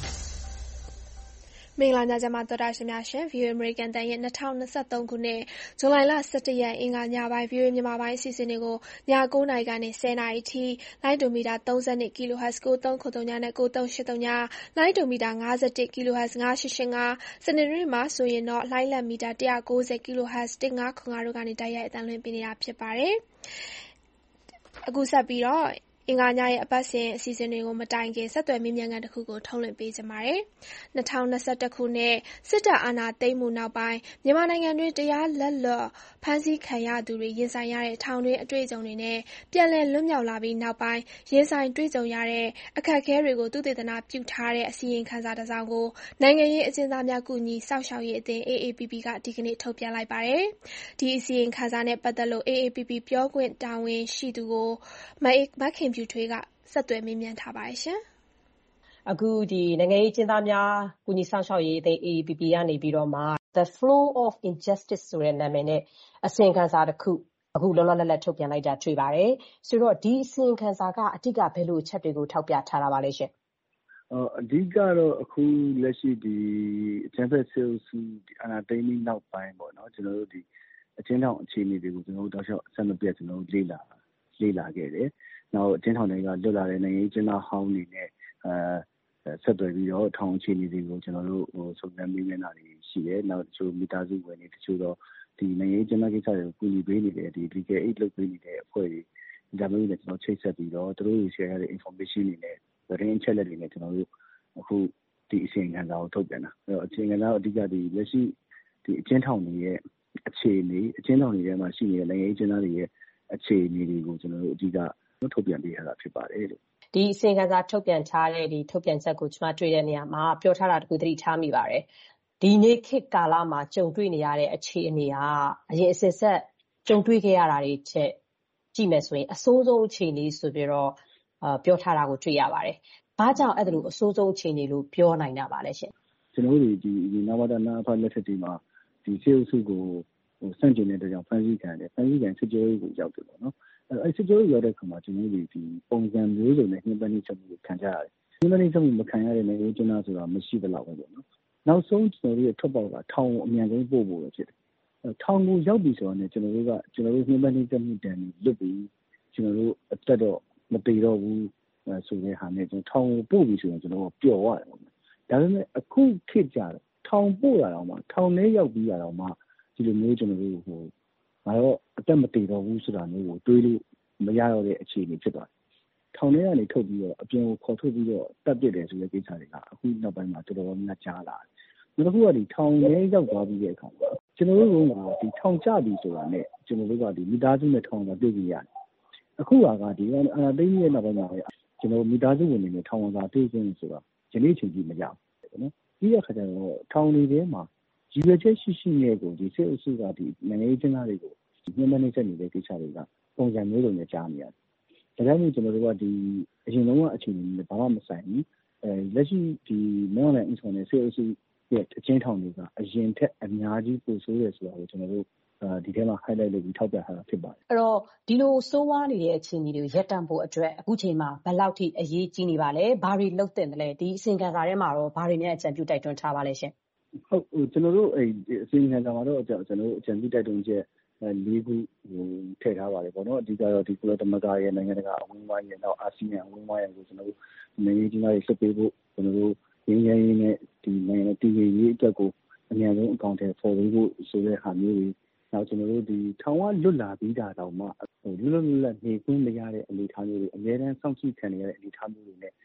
Speaker 2: မင်္ဂလာညချမ်းပါသောတာရှင်များရှင် VOA American တန်ရဲ့2023ခုနှစ်ဇူလိုင်လ17ရက်အင်္ဂါညပိုင်း VOA မြန်မာပိုင်းအစီအစဉ်တွေကိုည9:00နာရီကနေ10:00နာရီထိလိုင်းဒိုမီတာ32 kHz 9303နဲ့9383လိုင်းဒိုမီတာ51 kHz 9885စနေနေ့မှာဆိုရင်တော့လိုင်းလံမီတာ190 kHz 1505တို့ကနေတိုက်ရိုက်အသံလွှင့်ပေးနေတာဖြစ်ပါတယ်။အခုဆက်ပြီးတော့အင်္ဂါညရဲ့အပတ်စဉ်အစီအစဉ်တွေကိုမတိုင်ခင်ဆက်သွယ်မေးမြန်းခန်းတစ်ခုကိုထုတ်လွှင့်ပေးချင်ပါတယ်။2021ခုနှစ်စစ်တပ်အာဏာသိမ်းမှုနောက်ပိုင်းမြန်မာနိုင်ငံတွင်းတရားလက်လွတ်ဖမ်းဆီးခံရသူတွေရင်ဆိုင်ရတဲ့ထောင်တွင်းအတွေ့အကြုံတွေနဲ့ပြန်လည်လွတ်မြောက်လာပြီးနောက်ပိုင်းရင်ဆိုင်တွေ့ကြုံရတဲ့အခက်အခဲတွေကိုသုတေသနပြုထားတဲ့အစီရင်ခံစာတစ်စောင်ကိုနိုင်ငံရေးအကျဉ်းသားများကူညီစောင့်ရှောက်ရေးအသင်း AAPP ကဒီကနေ့ထုတ်ပြန်လိုက်ပါတယ်။ဒီအစီရင်ခံစာနဲ့ပတ်သက်လို့ AAPP ပြောခွင့်တာဝန်ရှိသူကိုမခင်ဖြူထွေးကဆက်သွယ်မေးမြန်းထားပါတယ်ရှင်
Speaker 16: ။အခုနိုင်ငံရေးအကျဉ်းသားများကူညီစောင့်ရှောက်ရေးအသင်း AAPP ကနေပြီးတော့မှ The Flow of Injustice ဆိုတဲ့နာမည်နဲ့အစီရင်ခံစာတစ်ခုအခုလောလောလတ်လတ်ထုတ်ပြန်လိုက်တာတွေ့ပါတယ်။ဆိုတော့ဒီအစီရင်ခံစာကအဓိကဘယ်လိုအချက်တွေကိုထောက်ပြထားတာပါလဲရှင်
Speaker 17: ။အဓိကတော့အခုလက်ရှိအကြမ်းဖက်စစ်အုပ်စုအာဏာသိမ်းပြီးနောက်ပိုင်းပေါ့နော်ကျွန်တော်တို့အကျဉ်းထောင်အခြေအနေတွေကိုကျွန်တော်တို့တောက်လျှောက်အဆက်မပြတ်ကျွန်တော်တို့လေ့လာခဲ့တယ်။နောက်အကျဉ်းထောင်တွေကလွတ်လာတဲ့နိုင်ငံရေးအကျဉ်းသားဟောင်းတွေနဲ့ဆက်သွယ်ပြီးတော့ထောင်အခြေအနေတွေကိုကျွန်တော်တို့စုံစမ်းမေးမြန်းတာတွေရှိတယ်။နောက်တချို့မိသားစုဝင်တွေတချို့တော့နိုင်ငံရေးအကျဉ်းသားကိစ္စတွေကိုကူညီပေးနေတဲ့legal aid လုပ်ပေးနေတဲ့အဖွဲ့တွေဒါမျိုးတွေနဲ့ကျွန်တော်ချိတ်ဆက်ပြီးတော့သူတို့တွေ share ရတဲ့ information တွေနဲ့သတင်းအချက်အလက်တွေနဲ့ကျွန်တော်တို့အခုဒီအစီရင်ခံစာကိုထုတ်ပြန်တာ။အဲ့တော့အစီရင်ခံစာအဓိကလက်ရှိအကျဉ်းထောင်တွေရဲ့အခြေအနေအကျဉ်းထောင်တွေထဲမှာရှိနေတဲ့နိုင်ငံရေးအကျဉ်းသားတွေရဲ့အခြေအနေတွေကိုကျွန်တော်တို့အဓိကထုတ်ပြန်ပေးရတာဖြစ်ပါတယ်လို့
Speaker 16: ဒီအစီရင်ခံစာထုတ်ပြန်ထားတဲ့ထုတ်ပြန်ချက်ကိုကျွန်မတွေ့တဲ့နေရာမှာပြောထားတာတခုသတိထားမိပါတယ်။ဒီနေ့ခေတ်ကာလမှာကြုံတွေ့နေရတဲ့အခြေအနေဟာအရင်အဆက်ဆက်ကြုံတွေ့ခဲ့ရတာတွေချက်ကြည့်မယ်ဆိုရင်အဆိုးဆုံးအခြေအနေဆိုပြီးတော့ပြောထားတာကိုတွေ့ရပါတယ်။ဘာကြောင့်အဲ့ဒါလိုအဆိုးဆုံးအခြေအနေလို့ပြောနိုင်တာပါလဲရှင်
Speaker 17: ။ကျွန်တော်တို့ဒီနဝတနာဖလက်ထက်တွေမှာဒီစေအုပ်စုကိုစန့်ကျင်တဲ့အတွက်ကြောင့်ဖမ်းဆီးခံတယ်။ဖမ်းဆီးခံစစ်ကြောရေးကိုရောက်တယ်ပေါ့နော်။အဲ့စစ်ကြောရေးရောက်တဲ့အခါမှာကျွန်တော်တို့ဒီပုံစံမျိုးစုံနဲ့ညှဉ်းပန်းနှိပ်စက်မှုခံကြရတယ်။ညှဉ်းပန်းနှိပ်စက်မှုမခံရတဲ့နိုင်ငံရေးကျန်းမာဆိုတာမရှိသလောက်ပဲပေါ့နော်။နောက်ဆုံးကျွန်တော်တို့ရဲ့ထွက်ပေါက်ကထောင်ကိုအမြန်ဆုံးပို့ဖို့ပဲဖြစ်တယ်။ထောင်ကိုရောက်ပြီဆိုတော့ကျွန်တော်တို့ညှဉ်းပန်းနှိပ်စက်မှုတန်လွတ်ပြီးကျွန်တော်တို့အသက်တော့မတည်တော့ဘူးဆိုတဲ့ဟာနဲ့ကျွန်တော်ထောင်ကိုပို့ပြီဆိုရင်ကျွန်တော်ပျော်ရတယ်ပေါ့။ဒါပေမဲ့အခုခေတ်ကြတော့ထောင်ပို့ရအောင်မှထောင်ထဲရောက်ပြီးရအောင်မှဒီလိုမျိုးကျွန်တော်တို့ငါတော့အသက်မတည်တော့ဘူးဆိုတာမျိုးကိုတွေးလို့မရတော့တဲ့အခြေအနေဖြစ်သွားတယ်။ထောင်ထဲကနေထုတ်ပြီးတော့အပြင်ကိုခေါ်ထုတ်ပြီးတော့တပ်ပစ်တယ်ဆိုတဲ့ကိစ္စတွေကအခုနောက်ပိုင်းမှာတော်တော်များကြားလာတယ်။နောက်တစ်ခုကထောင်ထဲရောက်သွားပြီးတဲ့အခါမှာကျွန်တော်တို့ကထောင်ကျပြီဆိုတာနဲ့ကျွန်တော်တို့ကမိသားစုနဲ့ထောင်ကတွေ့ကြရတယ်။အခုကအာဏာသိမ်းရဲ့နောက်ပိုင်းမှာကျွန်တော်မိသားစုဝင်တွေနဲ့ထောင်ကတွေ့ကြရင်ဆိုတာယနေ့ချိန်ကြီးမရဘူးနော်။ပြီးတဲ့အခါကျတော့ထောင်တွေထဲမှာရည်ရွယ်ချက်ရှိနဲ့ကိုဒီစစ်အုပ်စုကနိုင်ငံရေးကျင်းသားတွေကိုညှဉ်းပန်းနှိပ်စက်နေတဲ့ကိစ္စတွေကပုံစံမျိုးစုံနဲ့ကြားနေရတယ်။ဒါကြောင့်မို့ကျွန်တော်တို့ကအရင်တုန်းကအခြေအနေနဲ့ဘာမှမဆိုင်ဘူး။လက်ရှိမွန်နယ်အင်ဆောင်နဲ့စစ်အုပ်စုရဲ့အကျဉ်းထောင်တွေကအရင်ထက်အများကြီးပိုဆိုးရဆိုတာကိုကျွန်တော်တို့ဒီထဲမှာ highlight လုပ်ပြီးထောက်ပြထားတာဖြစ်ပါတယ်
Speaker 16: ။အဲ့တော့ဒီလိုစိုးဝါးနေတဲ့အခြေအနေတွေကိုရပ်တန့်ဖို့အတွက်အခုချိန်မှာဘယ်လောက်ထိအရေးကြီးနေပါလဲ။ဘာတွေလုပ်သင့်တယ်လဲ။ဒီအစီရင်ခံစာထဲမှာတော့ဘာတွေများအကြံပြုတိုက်တွန်းထားပါလဲရှင်
Speaker 17: ။ဟုတ်ကျွန်တော်တို့အစီရင်ခံစာမှာတော့ကျွန်တော်တို့အကြံပြုတိုက်တွန်းချက်၄ခုထည့်ထားပါတယ်ပေါ့နော်။အဓိကတော့ဒီကုလသမဂ္ဂရဲ့နိုင်ငံတကာအဝန်းအဝိုင်းရဲ့နောက်အာဆီယံအဝန်းအဝိုင်းရဲ့ကိုကျွန်တော်တို့နိုင်ငံရေးကျင်းသားတွေဆက်ပေးဖို့ကျွန်တော်တို့ရင်းရင်းနဲ့ဒီနိုင်ငံတည်ငြိမ်ရေးအတွက်ကိုအများဆုံးအကောင့်ထဲပေါ်ပေးဖို့ဆိုတဲ့ဟာမျိုးတွေနောက်ကျွန်တော်တို့ထောင်ကလွတ်လာပြီးတာတော့မှလွတ်လပ်နေခွင့်မရတဲ့အနေအထားမျိုးတွေအများအားစောင့်ကြည့်ခံနေရတဲ့အနေအထားမျိုးတွေနဲ့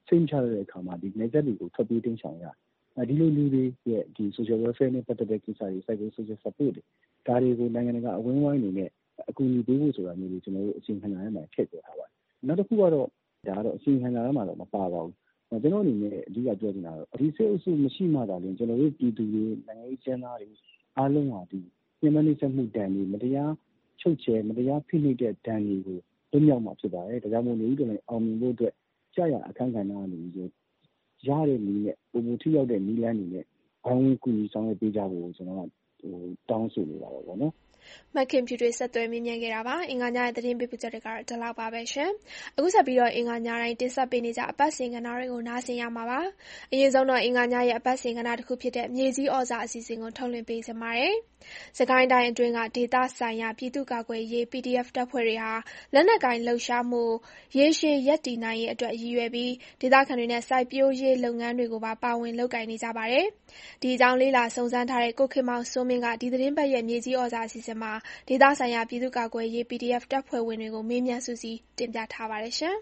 Speaker 17: စိတ်မချတဲ့အခါမှာဒီနယ်စပ်တွေကိုထွက်ပြေးတင်းရှောင်ရတယ်ဒီလိုလူတွေရဲ့ဒီ social welfare နဲ့ပတ်သက်တဲ့ကိစ္စတွေ psychosocial support တွေဒါတွေကိုနိုင်ငံတကာအဝန်းအဝိုင်းအနေနဲ့အကူအညီပေးဖို့ဆိုတာမျိုးတွေကျွန်တော်တို့အစီအစဉ်ခံရမှာထည့်ပြောထားပါတယ်နောက်တစ်ခုကတော့ဒါကတော့အစီအစဉ်ခံရမှာတော့မပါပါဘူးကျွန်တော်အနေနဲ့အဓိကပြောချင်တာတော့ဒီစစ်အုပ်စုမရှိမှသာလျှင်ကျွန်တော်တို့ပြည်သူတွေနိုင်ငံရေးကျန်းသားတွေအားလုံးဟာဒီပြည်မနှိမ့်ဆက်မှုတန်တွေမတရားချုပ်ချယ်မတရားဖိနှိပ်တဲ့ဒဏ်တွေကိုလွတ်မြောက်မှာဖြစ်ပါတယ်ဒါကြောင့်မို့လို့ဒီလိုအောင်မြင်ဖို့အတွက်ကြာရအခမ်းကဏ္ဍအနေနဲ့ရတဲ့နည်းနဲ့ပုံမထိရောက်တဲ့နည်းလမ်းတွေနဲ့အဝင်ကူညီဆောင်ရွက်ပေးကြဖို့ကျွန်တော်ကတောင်းဆိုနေတာပါပေါ့နော်
Speaker 2: မခင်ဖြူတွေဆက်သွယ်မြင်းခဲ့တာပါအင်္ဂါညရဲ့သတင်းပေးပို့ချက်တွေကတော့ဒီလောက်ပါပဲရှင်အခုဆက်ပြီးတော့အင်္ဂါညတိုင်းတင်ဆက်ပေးနေကြအပတ်စဉ်ကဏ္ဍတွေကိုနားဆင်ရမှာပါအရင်ဆုံးတော့အင်္ဂါညရဲ့အပတ်စဉ်ကဏ္ဍတစ်ခုဖြစ်တဲ့မြေကြီးဩဇာအစီအစဉ်ကိုထုတ်လွှင့်ပေးစပါတယ်စကိုင်းတိုင်းအတွင်းကဒေသဆိုင်ရာပြည်သူ့ကာကွယ်ရေး PDF တပ်ဖွဲ့တွေဟာလက်နက်ကင်လှုပ်ရှားမှုရေရှည်ရပ်တည်နိုင်ရေးအတွက်ရည်ရွယ်ပြီးဒေသခံတွေနဲ့စိုက်ပျိုးရေးလုပ်ငန်းတွေကိုပါပါဝင်လုပ်ကိုင်နေကြပါတယ်ဒီအကြောင်းလေးလာစုံစမ်းထားတဲ့ကိုခင်မောင်စိုးမင်းကဒီသတင်းပတ်ရဲ့မြေကြီးဩဇာအစီအစဉ်မှာဒေသဆိုင်ရာပြည်သူ့ကာကွယ်ရေး PDF တပ်ဖွဲ့ဝင်တွေကိုမေးမြန်းစုစည်းတင်ပြထားပါတယ်ရှင်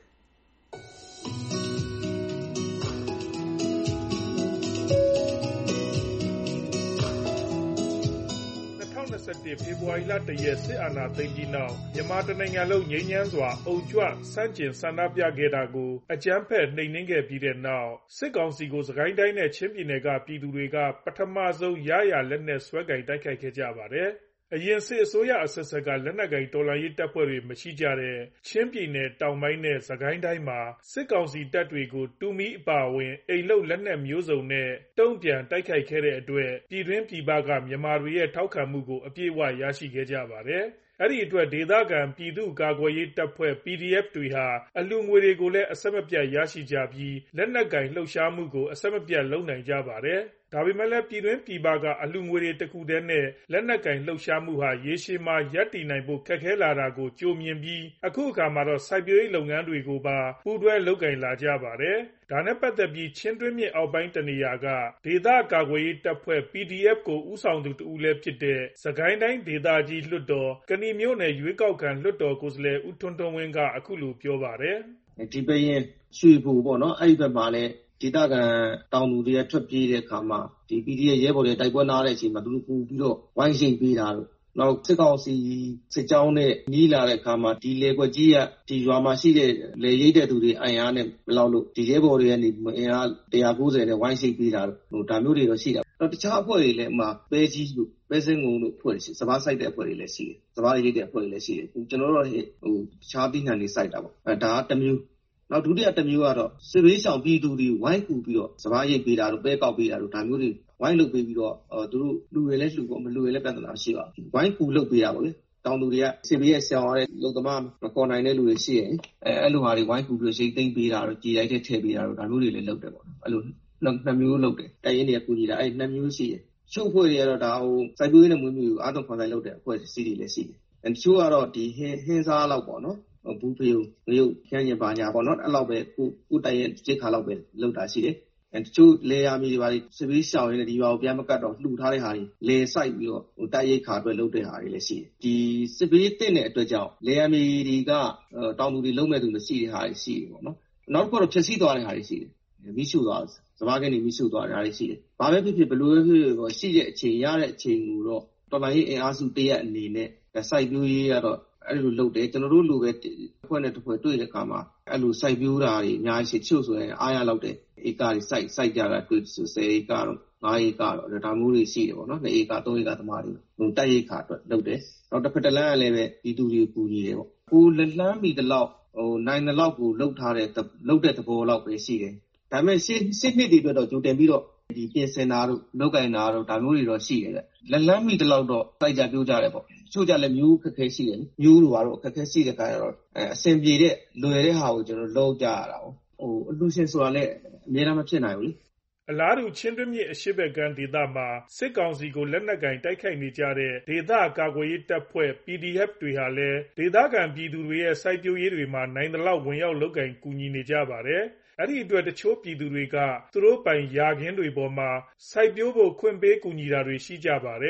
Speaker 8: 2021ဖေဖော်ဝါရီလ1ရက်စစ်အာဏာသိမ်းပြီးနောက်မြန်မာတနိုင်ငံလုံးငြိမ်းချမ်းစွာအုံကြွဆန့်ကျင်ဆန္ဒပြခဲ့တာကိုအကြမ်းဖက်နှိမ်နင်းခဲ့ပြီးတဲ့နောက်စစ်ကောင်စီကိုစကိုင်းတိုင်းနဲ့ချင်းပြည်နယ်ကပြည်သူတွေကပထမဆုံးရရလက်နက်စွဲကင်တိုက်ခိုက်ခဲ့ကြပါတယ်အရင်စစ်အစိုးရအဆက်ဆက်ကလက်နက်ကင်တော်လှန်ရေးတပ်ဖွဲ့တွေမရှိကြတဲ့ချင်းပြည်နယ်တောင်ပိုင်းနဲ့စကိုင်းတိုင်းမှာစစ်ကောင်စီတပ်တွေကိုတူမီအပါအဝင်အိမ်လုံလက်နက်မျိုးစုံနဲ့တုံ့ပြန်တိုက်ခိုက်ခဲ့တဲ့အတွက်ပြည်တွင်းပြည်ပကမြန်မာတွေရဲ့ထောက်ခံမှုကိုအပြည့်အဝရရှိခဲ့ကြပါတယ်အဲ့ဒီအတွက်ဒေသခံပြည်သူ့ကာကွယ်ရေးတပ်ဖွဲ့ PDF တွေဟာအလူငွေတွေကိုလည်းအဆက်မပြတ်ရရှိကြပြီးလက်နက်ကင်လှုပ်ရှားမှုကိုအဆက်မပြတ်လုပ်နိုင်ကြပါတယ်ဒါပေမဲ့လည်းပြည်တွင်းပြည်ပကအလူငွေတွေတခုတည်းနဲ့လက်နက်ကင်လှုပ်ရှားမှုဟာရေရှည်မှာရပ်တည်နိုင်ဖို့ခက်ခဲလာတာကိုကြိုမြင်ပြီးအခုအခါမှာတော့စိုက်ပျိုးရေးလုပ်ငန်းတွေကိုပါပူးတွဲလုပ်ကိုင်လာကြပါတယ်ဒါနဲ့ပတ်သက်ပြီးချင်းတွင်းမြစ်အောက်ပိုင်းတနေရာကဒေသကာကွယ်ရေးတပ်ဖွဲ့ PDF ကိုဦးဆောင်သူတဦးလည်းဖြစ်တဲ့စကိုင်းတိုင်းဒေသကြီးလွှတ်တော်ကဏီမြို့နယ်ရွေးကောက်ခံလွှတ်တော်ကိုယ်စားလှယ်ဦးထွန်းထွန်းဝင်းကအခုလိုပြောပါတယ်
Speaker 18: ဒီပရင်ရွှေဘူပေါ့နော်အဲ့ဒီဘက်မှာလည်းဒေသခံတောင်သူတွေထွက်ပြေးတဲ့အခါမှာဒီ PDF ရဲဘော်တွေတိုက်ပွဲနားတဲ့အချိန်မှာသူတို့ပူပြီးတော့ဝိုင်းရှိန်ပေးတာလို့နောက်စစ်ကောင်စီစစ်ကြောင်းနဲ့နီးလာတဲ့အခါမှာဒီလေကွက်ကြီးကဒီရွာမှာရှိတဲ့လေရိတ်တဲ့သူတွေအင်အားနဲ့မလောက်လို့ဒီရဲဘော်တွေကနေအင်အား190နဲ့ဝိုင်းရှိန်ပေးတာလို့ဒါမျိုးတွေတော့ရှိတာတော့တခြားအဖွဲ့တွေလည်းအမှပဲကြီးလို့ပဲစင်းငုံလို့အဖွဲ့တွေစဘာဆိုင်တဲ့အဖွဲ့တွေလည်းရှိတယ်စဘာရိတ်တဲ့အဖွဲ့တွေလည်းရှိတယ်ကျွန်တော်တို့တခြားပြည်နယ်တွေစိုက်တာပေါ့ဒါကတစ်မျိုးနောက်ဒုတိယတစ်မျိုးကတော့စစ်ဘေးရှောင်ပြည်သူတွေဝိုင်းကူပြီးတော့စဘာရိတ်ပေးတာတို့ပဲကောက်ပေးတာတို့ဒါမျိုးတွေဝိုင်းလုပ်ပေးပြီးတော့သူတို့လူတွေလည်းလှူပေါ့မလူတွေလည်းပြဿနာရှိပါဘူးဝိုင်းကူလုပ်ပေးတာပေါ့လေတောင်သူတွေကစစ်ဘေးရဲ့ဆောင်းရတဲ့လုံသမားမခေါ်နိုင်တဲ့လူတွေရှိရင်အဲ့လိုဟာတွေဝိုင်းကူပြီးတော့ရိတ်သိမ်းပေးတာတို့ကြေးရိုက်တဲ့ထည့်ပေးတာတို့ဒါမျိုးတွေလည်းလုပ်တယ်ပေါ့အဲ့လိုနှစ်မျိုးလုပ်တယ်တိုင်ရင်တွေကကူညီတာအဲ့နှစ်မျိုးရှိတယ်ချို့ဖွဲ့တွေကတော့ဒါဟိုစိုက်ပျိုးရေးနဲ့မွေးမြူရေးအားသွန်ခွန်ဆိုင်လုပ်တဲ့အဖွဲ့အစည်းတွေလည်းရှိတယ်တချို့ကတော့ဒီဟင်းစားလောက်ပေါ့နော်ဘူးဖေးငရုတ်ခန်းရင်ပါညာပေါ့နော်အဲ့လောက်ပဲကိုတိုင်ရင်จิตခါလောက်ပဲလောက်တာရှိတယ်တချို့လေယာမီတွေပါစစ်ဘေးရှောင်ရင်းဒီရွာကိုပြန်မကတ်တော့လှူထားတဲ့ဟာတွေလေစိုက်ပြီးတော့တိုက်ရိတ်ခါအတွက်လုပ်တဲ့ဟာတွေလည်းရှိတယ်ဒီစစ်ဘေးတင့်တဲ့အတွက်ကြောင့်လေယာမီတွေကတောင်သူတွေလုံးမဲ့သူမရှိတဲ့ဟာတွေရှိတယ်ပေါ့နော်နောက်တစ်ခုတော့ဖြည့်ဆည်းသွားတဲ့ဟာတွေရှိတယ်မိရှုသွားစဘာကနေမိရှုသွားတဲ့ဟာတွေရှိတယ်ဘာပဲဖြစ်ဖြစ်ဘယ်လိုပဲဖြစ်ဖြစ်ရှိတဲ့အချိန်ရတဲ့အချိန်ကိုတော့တော်လိုင်းရေးအင်အားစုတရက်အနေနဲ့စိုက်ပျိုးရေးကတော့အဲ့လိုလုပ်တယ်ကျွန်တော်တို့လိုပဲအဖွဲ့နဲ့တစ်ဖွဲ့တွေ့တဲ့အခါမှာအဲ့လိုစိုက်ပျိုးတာတွေအများကြီးချို့ဆိုရင်အားရလောက်တဲ့ဧကတွေစိုက်ကြတာတွေ့ဆို10ဧကတော့9ဧကတော့ဒါမျိုးတွေရှိတယ်ပေါ့နော်2ဧက3ဧကသမားတွေတိုက်ရိတ်ခါအတွက်လုပ်တယ်နောက်တစ်ဖက်တစ်လမ်းကလည်းပဲဒီသူတွေပူညီတယ်ပေါ့ကိုလက်လန်းမီတလောက်နိုင်တဲ့လောက်ကိုလုပ်ထားတဲ့လုပ်တဲ့သဘောလောက်ပဲရှိတယ်ဒါပေမဲ့စစ်နှစ်တွေအတွက်တော့ကြိုတင်ပြီးတော့ဒီပြင်ဆင်တာတို့လောက်ကင်တာတို့ဒါမျိုးတွေတော့ရှိတယ်လက်လန်းမီတလောက်တော့စိုက်ကြပြောကြတယ်ပေါ့ချို့ကြလည်းမျိုးခက်ခဲရှိတယ်မျိုးလိုကတော့ခက်ခဲရှိတဲ့ခါကျတော့အဆင်ပြေတဲ့လွယ်တဲ့ဟာကိုကျွန်တော်လုပ်ကြရတာပေါ့အလူရှင်ဆိုတာလည်းအများအားမဖြစ်နိုင်ဘူးလေ
Speaker 8: အလားတူချင်းတွင်းမြစ်အရှိဘက်ကမ်းဒေသမှာစစ်ကောင်စီကိုလက်နက်ကင်တိုက်ခိုက်နေကြတဲ့ဒေသကာကွယ်ရေးတပ်ဖွဲ့ PDF တွေဟာလည်းဒေသခံပြည်သူတွေရဲ့စိုက်ပျိုးရေးတွေမှာနိုင်သလောက်ဝင်ရောက်လုပ်ကင်ကူညီနေကြပါတယ်အဲ့ဒီအတွက်တချို့ပြည်သူတွေကသူတို့ပိုင်ယာခင်းတွေပေါ်မှာစိုက်ပျိုးဖို့ခွင့်ပေးကူညီတာတွေရှိကြပါတယ်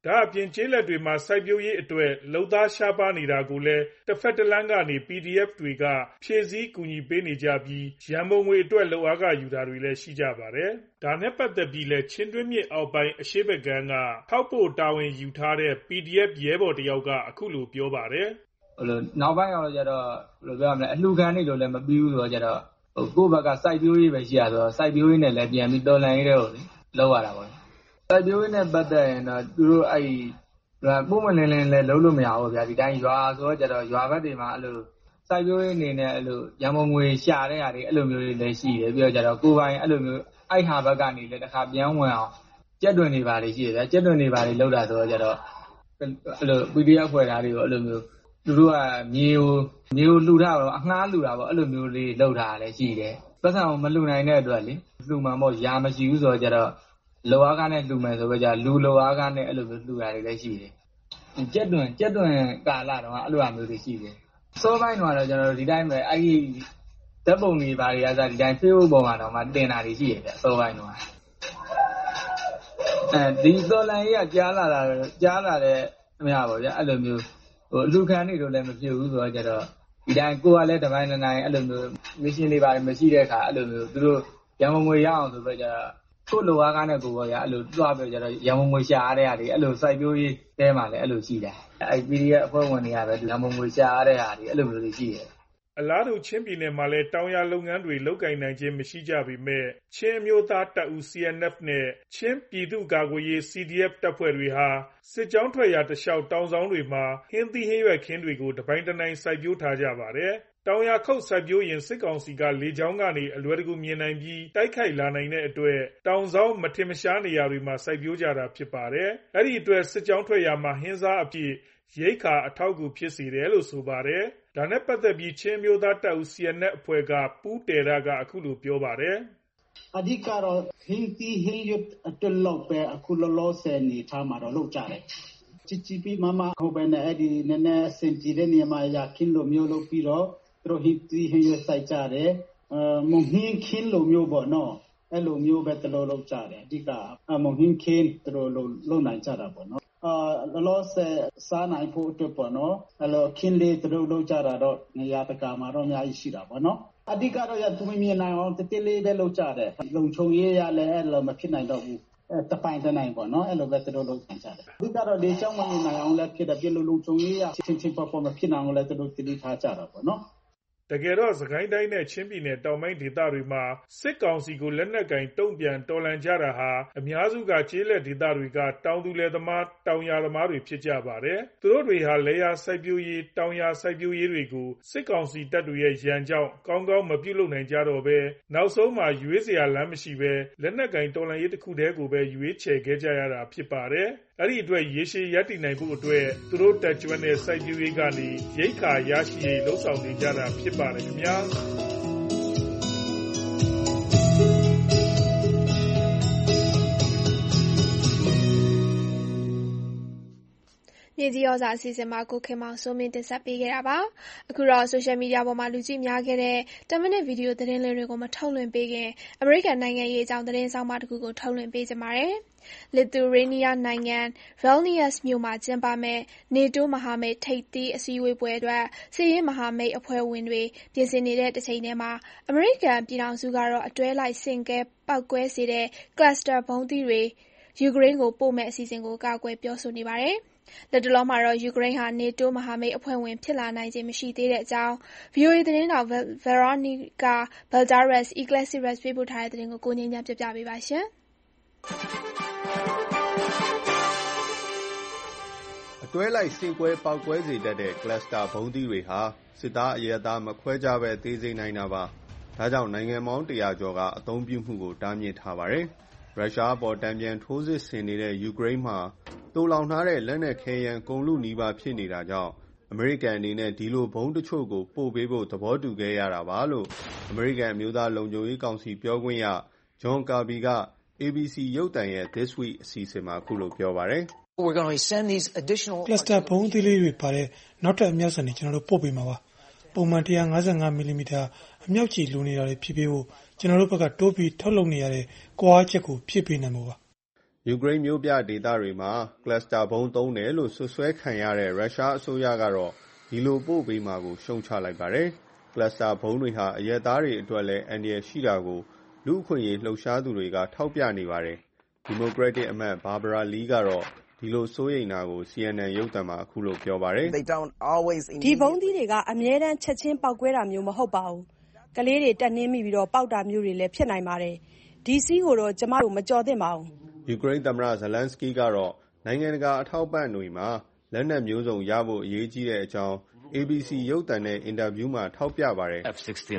Speaker 8: ဒါအပြင်ကျေးလက်တွေမှာစိုက်ပျိုးရေးအတွက်လုပ်သားရှားပါးနေတာကိုလည်းတစ်ဖက်တစ်လမ်းကနေ PDF တွေကဖြည့်ဆည်းကူညီပေးနေကြပြီးရန်ပုံငွေအတွက်လုပ်အားခယူတာတွေလည်းရှိကြပါတယ်။ဒါနဲ့ပတ်သက်ပြီးလည်းချင်းတွင်းမြစ်အောက်ပိုင်းအရှေ့ဘက်ကမ်းကထောက်ပို့တာဝန်ယူထားတဲ့ PDF ရဲဘော်တယောက်ကအခုလိုပြောပါတယ်
Speaker 19: ။နောက်ပိုင်းတော့ကျတော့ဘယ်လိုပြောရမလဲအလှူခံနေလို့လည်းမပြီးဘူးဆိုတော့ကျတော့ကိုယ့်ဘက်ကစိုက်ပျိုးရေးပဲရှိရဆိုတော့စိုက်ပျိုးရေးနဲ့လည်းပြန်ပြီးတော်လှန်ရေးတွေကိုလောက်ရတာပေါ့။စိုက်ပျိုးရေးနဲ့ပတ်သက်ရင်တော့သူတို့ပုံမှန်လင်းလည်းလုံးလို့မရဘူးဗျာဒီတိုင်းရွာဆိုတော့ကျတော့ရွာဘက်တွေမှာအဲ့လိုစိုက်ပျိုးရေးအနေနဲ့အဲ့လိုရန်ပုံငွေရှာတဲ့ဟာတွေအဲ့လိုမျိုးတွေလည်းရှိတယ်ပြီးတော့ကျတော့ကိုယ်ပိုင်အဲ့လိုမျိုးအဲ့ဟာဘက်ကနေလည်းတစ်ခါပြန်ဝင်အောင်ကြက်တွင်နေပါလေရှိတယ်ဗျာကြက်တွင်နေပါလေလောက်တာဆိုတော့ကျတော့အဲ့လို PDF ဖွဲ့တာတွေကိုအဲ့လိုမျိုးသူတို့ကမြေကိုလှူထားတော့အငှားလှူတာပေါ့အဲ့လိုမျိုးလေးလှုပ်ထားတာလည်းရှိတယ်ပတ်စံကိုမလှူနိုင်တဲ့အတွက်လေလှူမှန်ပေါ့ရာမရှိဘူးဆိုတော့ကျတော့လောအားကားနဲ့လှူမယ်ဆိုတော့ကျလူလောအားကားနဲ့အဲ့လိုမျိုးလှူတာတွေလည်းရှိတယ်ကြက်တွင်ကာလတော့အဲ့လိုမျိုးတွေရှိတယ်စောပိုင်းတော့ကျွန်တော်တို့ဒီတိုင်းပဲအဲ့ဒီဓာတ်ပုံတွေဘာတွေကစားဒီတိုင်း Facebook ပေါ်မှာတော့မှတင်တာတွေရှိရတယ်စောပိုင်းတော့ဒီတော်လန်ကြီးကကြားလာတဲ့အများပါဗျအဲ့လိုမျိုးအလူခံနေတော့လည်းမဖြစ်ဘူးဆိုတော့ကျတော့ဒီတိုင်းကိုကလည်းတပိုင်းနိုင်အဲ့လိုမျိုးမရှင်တွေပါတယ်မရှိတဲ့အခါအဲ့လိုမျိုးသူတို့ရန်ကုန်ငွေရအောင်ဆိုတော့ကျတော့ကိုလိုအားကားနဲ့ကိုပေါ့ဗျာအဲ့လိုတွားပြောကြတော့ရန်ကုန်ငွေရှာရတဲ့ဟာတွေအဲ့လိုစိုက်ပျိုးရေးတဲမှာလည်းအဲ့လိုရှိတယ်အဲ့ PDF အဖွဲ့ဝင်တွေကပဲရန်ကုန်ငွေရှာရတဲ့ဟာတွေအဲ့လိုမျိုးတွေရှိတယ်
Speaker 8: အလားတူချင်းပြည်နယ်မှာလည်းတောင်ယာလုပ်ငန်းတွေလုပ်ကိုင်နိုင်ခြင်းမရှိကြပေမဲ့ချင်းမျိုးသားတပ်ဦး CNF နဲ့ချင်းပြည်သူ့ကာကွယ်ရေး CDF တပ်ဖွဲ့တွေဟာစစ်ကြောင်းထွက်ရာတလျှောက်တောင်ဆောင်တွေမှာဟင်းသီးဟင်းရွက်ခင်းတွေကိုတပိုင်းတနိုင်စိုက်ပျိုးထားကြပါတယ်။တောင်ယာခုတ်စိုက်ပျိုးရင်စစ်ကောင်စီကလေကြောင်းကနေအလွယ်တကူမြင်နိုင်ပြီးတိုက်ခိုက်လာနိုင်တဲ့အတွက်တောင်ဆောင်မထင်မရှားနေရာတွေမှာစိုက်ပျိုးကြတာဖြစ်ပါတယ်။အဲ့ဒီအတွက်စစ်ကြောင်းထွက်ရာမှာဟင်းစားအဖြစ်ရိတ်ခါအထောက်အကူဖြစ်စေတယ်လို့ဆိုပါတယ်။ဒါနဲ့ပတ်သက်ပြီးချင်းမျိုးသားတပ်ဦး CNF အဖွဲ့ကပူးတယ်ရကအခုလိုပြောပါတယ်
Speaker 20: ။အဓိကတော့ဟင်းသီးဟင်းရွက်အတွက်လောက်ပဲအခုလောလောဆယ်နေထားမှာတော့လုပ်ကြတယ်။ချီပီမမခုပဲနဲ့အဲ့ဒီနည်းနည်းစင်ကြည့်တဲ့နေရာမှာရခင်းလိုမျိုးလုပ်ပြီးတော့သူတို့ဟင်းသီးဟင်းရွက်စိုက်ကြတယ်။မုံဟင်းခင်းလိုမျိုးပေါ့နော်။အဲ့လိုမျိုးပဲသူတို့လုပ်ကြတယ်။အဓိကမုံဟင်းခင်းသူတို့လုပ်နိုင်ကြတာပေါ့နော်လောလောဆယ်စားနိုင်ဖို့အတွက်ပေါ့နော်အဲ့လိုခင်းလေးသူတို့လုပ်ကြတာတော့နေရာတကာမှာတော့အများကြီးရှိတာပေါ့နော်အဓိကတော့ရသူမမြင်နိုင်အောင်တလေးပဲလုပ်ကြတယ်လုံချုံရေးရလဲအဲ့လိုမဖြစ်နိုင်တော့ဘူးတပိုင်းတနိုင်ပေါ့နော်အဲ့လိုပဲသူတို့လုပ်ကြတယ်အဓိကတော့ဒီချောင်းမမြင်နိုင်အောင်လဲဖြစ်တယ်ပြလုံချုံရေးရချင်းပေါ်မဖြစ်နိုင်အောင်လဲသူတို့တည်ထားကြတာပေါ့နော်
Speaker 8: တကယ်တော့စကိုင်းတိုင်းနဲ့ချင်းပြည်နယ်တောင်ပိုင်းဒေသတွေမှာစစ်ကောင်စီကိုလက်နက်ကင်တုံ့ပြန်တော်လှန်ကြတာဟာအများစုကကျေးလက်ဒေသတွေကတောင်သူလယ်သမားတောင်ယာသမားတွေဖြစ်ကြပါတယ်။သူတို့တွေဟာလယ်ယာစိုက်ပျိုးရေးတောင်ယာစိုက်ပျိုးရေးတွေကိုစစ်ကောင်စီတပ်တွေရဲ့ရန်ကြောင့်ကောင်းကောင်းမပြုလုပ်နိုင်ကြတော့ဘဲနောက်ဆုံးမှာရွေးစရာလမ်းမရှိဘဲလက်နက်ကင်တော်လှန်ရေးတစ်ခုတည်းကိုပဲရွေးချယ်ခဲ့ကြရတာဖြစ်ပါတယ်။အဲ့ဒီအတွက်ရေရှည်ရပ်တည်နိုင်ဖို့အတွက်သူတို့တက်ကျွမ်းတဲ့စိုက်ပျိုးရေးကနေရိတ်ခါရရှိရေးလှုံ့ဆော်နေကြတာဖြစ်ပါတယ်ခင်ဗျာ
Speaker 2: မြေကြီးရောစာအစီအစဉ်မှာကိုခင်မောင်စိုးမင်းတင်ဆက်ပေးခဲ့တာပါအခုတော့ social media ပေါ်မှာလူကြည့်များခဲ့တဲ့10မိနစ်ဗီဒီယိုသတင်းလေးတွေကိုမထုတ်လွှင့်ပေးခင်အမေရိကန်နိုင်ငံရေးအကြောင်းသတင်းဆောင်မတစ်ခုကိုထုတ်လွှင့်ပေးကြပါမယ်Lithuania နိုင်ငံ Vilnius မြို့မှာကျင်းပမယ့် NATO မဟာမိတ်ထိပ်သီးအစည်းအဝေးပွဲအတွက်စစ်ရေးမဟာမိတ်အဖွဲ့ဝင်တွေပြင်ဆင်နေတဲ့တစ်ချိန်တည်းမှာအမေရိကန်ပြည်ထောင်စုကတော့အတွဲလိုက်ဆင့်ကဲပောက်ကွဲစေတဲ့ cluster ဗုံးသီးတွေယူကရိန်းကိုပို့မယ့်အစီအစဉ်ကိုကာကွယ်ပြောဆိုနေပါတယ်။လက်တလောမှာတော့ယူကရိန်းဟာ NATO မဟာမိတ်အဖွဲ့ဝင်ဖြစ်လာနိုင်ခြင်းမရှိသေးတဲ့အကြောင်း VOA သတင်းထောက် Veronica Balderas Iglesias ပေးပို့ထားတဲ့သတင်းကိုကိုငြိမ်းချမ်းပြပြပေးပါရှင်။
Speaker 21: အတွဲလိုက်ဆင့်ကွဲပေါက်ကွဲစေတတ်တဲ့ cluster ဗုံးသီးတွေဟာစစ်သားအရပ်သားမခွဲခြားပဲသေစေနိုင်တာပါ။ဒါကြောင့်နိုင်ငံပေါင်း100ကျော်ကအသုံးပြုမှုကိုတားမြစ်ထားပါတယ်။ရုရှားအပေါ်တန်ပြန်ထိုးစစ်ဆင်နေတဲ့ယူကရိန်းမှာသိုလှောင်ထားတဲ့လက်နက်ခဲယမ်းကုန်လုနီးပါးဖြစ်နေတာကြောင့်အမေရိကန်အနေနဲ့ဒီလိုဗုံးတချို့ကိုပို့ပေးဖို့သဘောတူခဲ့ရတာပါလို့အမေရိကန်အမျိုးသားလုံခြုံရေးကောင်စီပြောခွင့်ရ John Kirby က ABC ရုပ်သံရဲ့ This Week အစီအစဉ်မှာအခုလိုပြောပါတယ်
Speaker 22: Cluster ဗုံးသီးလေးတွေပါတဲ့နောက်ထပ်အမြောက်ဆန်တွေကျွန်တော်တို့ပို့ပေးမှာပါပုံမှန်155 mm အမြောက်ကြီးလိုနေတာတွေဖြစ်ပေးဖို့ကျွန်တော်တို့ဘက်ကတိုးပြီးထုတ်လုပ်နေရတဲ့ကွာချက်ကိုဖြည့်ပေးနိုင်မှာပါ
Speaker 21: ယူကရိန်းမြို့ပြဒေသတွေမှာကလပ်စတာဗုံးသုံးတယ်လို့စွပ်စွဲခံရတဲ့ရုရှားအစိုးရကတော့ဒီလိုပို့ပေးမှာကိုရှုံချလိုက်ပါတယ်။ကလပ်စတာဗုံးတွေဟာအရပ်သားတွေအတွက်လည်းအန္တရာယ်ရှိတာကိုလူ့အခွင့်အရေးလှုပ်ရှားသူတွေကထောက်ပြနေပါတယ်။ဒီမိုကရက်တစ်အမတ်ဘာဘာရာလီကတော့ဒီလိုစိုးရိမ်တာကို CNN ရုပ်သံမှာအခုလိုပြောပါတယ်။
Speaker 13: "ဒီဗုံးသီးတွေကအမြဲတမ်းချက်ချင်းပေါက်ကွဲတာမျိုးမဟုတ်ပါဘူး။ကလေးတွေတက်နင်းမိပြီးပေါက်တာမျိုးတွေလည်းဖြစ်နိုင်ပါတယ်။ဒီစည်းကိုတော့ကျမတို့မကျော်သင့်ပါဘူး။
Speaker 21: " ယူကရိန်းသမ္မတဇလန်းစကီးကတော့နိုင်ငံတကာအထောက်အပံ့တွေမှာလက်နက်မျိုးစုံရဖို့အရေးကြီးတဲ့အကြောင်း ABC ရုပ်သံနဲ့အင်တာဗျူးမှာထောက်ပြပါတယ်။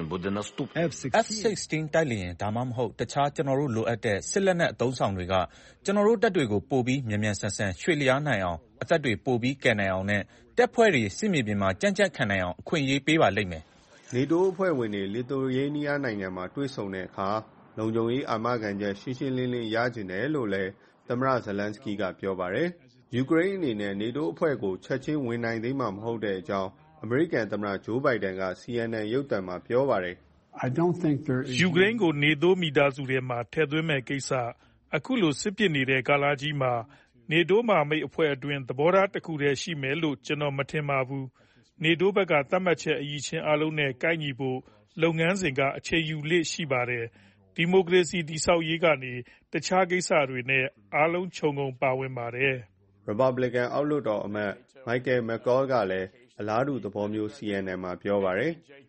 Speaker 11: F-16 တိုက်လေယာဉ်ဒါမှမဟုတ်တခြားကျွန်တော်တို့လိုအပ်တဲ့စစ်လက်နက်အသုံးအဆောင်တွေကကျွန်တော်တို့တပ်တွေကိုပိုပြီးမြန်မြန်ဆန်ဆန်ရွှေ့လျားနိုင်အောင်အသက်တွေပိုပြီးကယ်နိုင်အောင်နဲ့တပ်ဖွဲ့တွေစစ်မြေပြင်မှာကြံ့ကြံ့ခံနိုင်အောင်အခွင့်အရေးပေးပါလိမ့်မယ်
Speaker 21: ။ NATO အဖွဲ့ဝင်တွေလီသူယေးနီးယားနိုင်ငံမှာတွေ့ဆုံတဲ့အခါလုံခြုံရေးအာမခံချက်ရှင်းရှင်းလင်းလင်းရချင်တယ်လို့လည်းသမ္မတဇလန်းစကီးကပြောပါတယ်။ယူကရိန်းအနေနဲ့ NATO အဖွဲ့ကိုချက်ချင်းဝင်နိုင်သေးမှာမဟုတ်တဲ့အကြောင်းအမေရိကန်သမ္မတဂျိုးဘိုင်ဒန်က CNN ရုပ်သံမှာပြောပါတယ်
Speaker 8: ။ယူကရိန်းကို NATO မိသားစုထဲမှာထည့်သွင်းမယ့်ကိစ္စအခုလိုစစ်ဖြစ်နေတဲ့ကာလကြီးမှာ NATO မဟာမိတ်အဖွဲ့အတွင်းသဘောထားတခုတည်းရှိမယ်လို့ကျွန်တော်မထင်ပါဘူး။ NATO ဘက်ကသတ်မှတ်ချက်အရည်အချင်းအားလုံးနဲ့ကိုက်ညီဖို့လုပ်ငန်းစဉ်ကအချိန်ယူလေ့ရှိပါတယ်။ဒီမိုကရေစီတည်ဆောက်ရေးကနေတခြားကိစ္စတွေနဲ့အားလုံးခြုံငုံပါဝင်ပါတယ်
Speaker 21: ။ Republican အောက်လွှတ်တော်အမတ် Michael McCaul ကလည်းအလားတူသဘောမျိုး CNN မှာပြောပါတယ်။
Speaker 1: "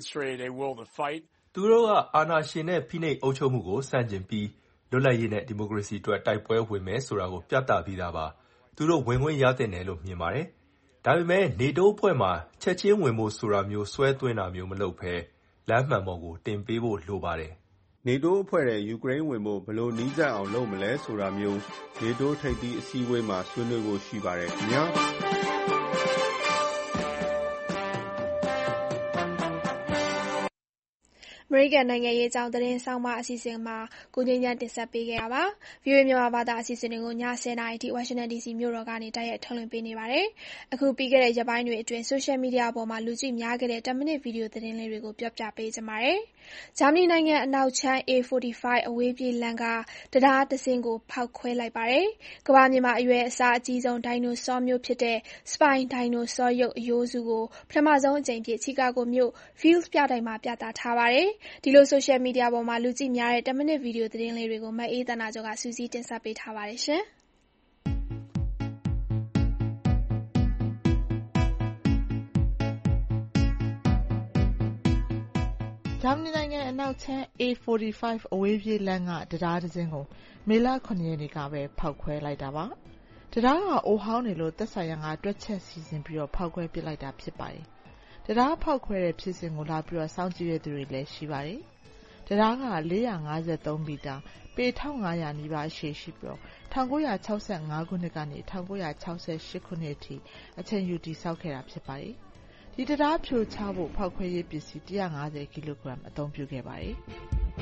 Speaker 1: သူတို့ကအာဏာရှင်နဲ့ဖိနှိပ်အုပ်ချုပ်မှုကိုဆန့်ကျင်ပြီးလွတ်လပ်ရေးနဲ့ဒီမိုကရေစီအတွက်တိုက်ပွဲဝင်မယ်ဆိုတာကိုပြသပြီးသားပါ။သူတို့ဝင်ခွင့်ရသင့်တယ်လို့မြင်ပါတယ်။ဒါပေမဲ့ NATO အဖွဲ့မှာချက်ချင်းဝင်ဖို့ဆိုတာမျိုးဆွဲသွင်းတာမျိုးမလုပ်ဘဲလမ်းမှန်ပေါ်ကိုတင်ပေးဖို့လိုပါတယ်
Speaker 21: ။ NATO အဖွဲ့ထဲယူကရိန်းဝင်ဖို့ဘယ်လိုနည်းစပ်အောင်လုပ်မလဲဆိုတာမျိုး NATO ထိပ်သီးအစည်းအဝေးမှာဆွေးနွေးဖို့ရှိပါတယ်ခင်ဗျာ။
Speaker 2: အမေရိကန်နိုင်ငံရေးအကြောင်းသတင်းဆောင်းပါးအစီအစဉ်မှာကိုငြိမ်းချမ်းတင်ဆက်ပေးခဲ့တာပါ။ VOA မြန်မာဘာသာအစီအစဉ်တွေကိုည10:00နာရီထိ Washington DC မြို့တော်ကနေတိုက်ရိုက်ထုတ်လွှင့်ပေးနေပါတယ်။အခုပြီးခဲ့တဲ့ရက်ပိုင်းတွေအတွင်းဆိုရှယ်မီဒီယာပေါ်မှာလူကြည့်များခဲ့တဲ့10 မိနစ်ဗီဒီယိုသတင်းလေးတွေကိုပြောပြပေးချင်ပါတယ်။ဂျာမနီနိုင်ငံအနောက်ခြမ်း A45 အဝေးပြေးလမ်းကတံတားတစင်းကိုဖောက်ခွဲလိုက်ပါတယ်။ကမ္ဘာမြေမှာအရွယ်အစားအကြီးဆုံးဒိုင်နိုဆောမျိုးဖြစ်တဲ့ Spiny ဒိုင်နိုဆောရုပ်အရိုးစုကိုပထမဆုံးအကြိမ်အဖြစ် ချီကာဂိုမြို့ Field ပြတိုက်မှာပြသထားပါတယ်။ဒီလိုဆိုရှယ်မီဒီယာပေါ်မှာလူကြည့်များတဲ့10 မိနစ်ဗီဒီယိုသတင်းလေးတွေကိုမအေးသန္တာကျော်ကစုစည်းတင်ဆက်ပေးထားပါတယ်။
Speaker 5: ဂျာမနီနိုင်ငံအနောက်ခြမ်း A45 အဝေးပြေးလမ်းကတံတားတစင်းကိုမေလ 7 ရက်နေ့ကပဲဖောက်ခွဲလိုက်တာပါ။တံတားကအိုဟောင်းနေလို့သက်ဆိုင်ရာကတွက်ချက်စီစဉ်ပြီးဖောက်ခွဲပစ်လိုက်တာဖြစ်ပါတယ်။တံတားဖောက်ခွဲတဲ့ဖြစ်စဉ်ကိုလာပြီးစောင့်ကြည့်တဲ့သူတွေလည်းရှိပါတယ်။တံတားက453မီတာပေ 1500 နီးပါးရှည်ရှိပြီး1965 ခုနှစ်ကနေ1968 ခုနှစ်အထိအချိန်ယူတည်ဆောက်ခဲ့တာဖြစ်ပါတယ်။ဒီတံတားဖြိုချဖို့ဖောက်ခွဲရေးပစ္စည်း150 ကီလိုဂရမ်အသုံးပြုခဲ့ပါတယ်။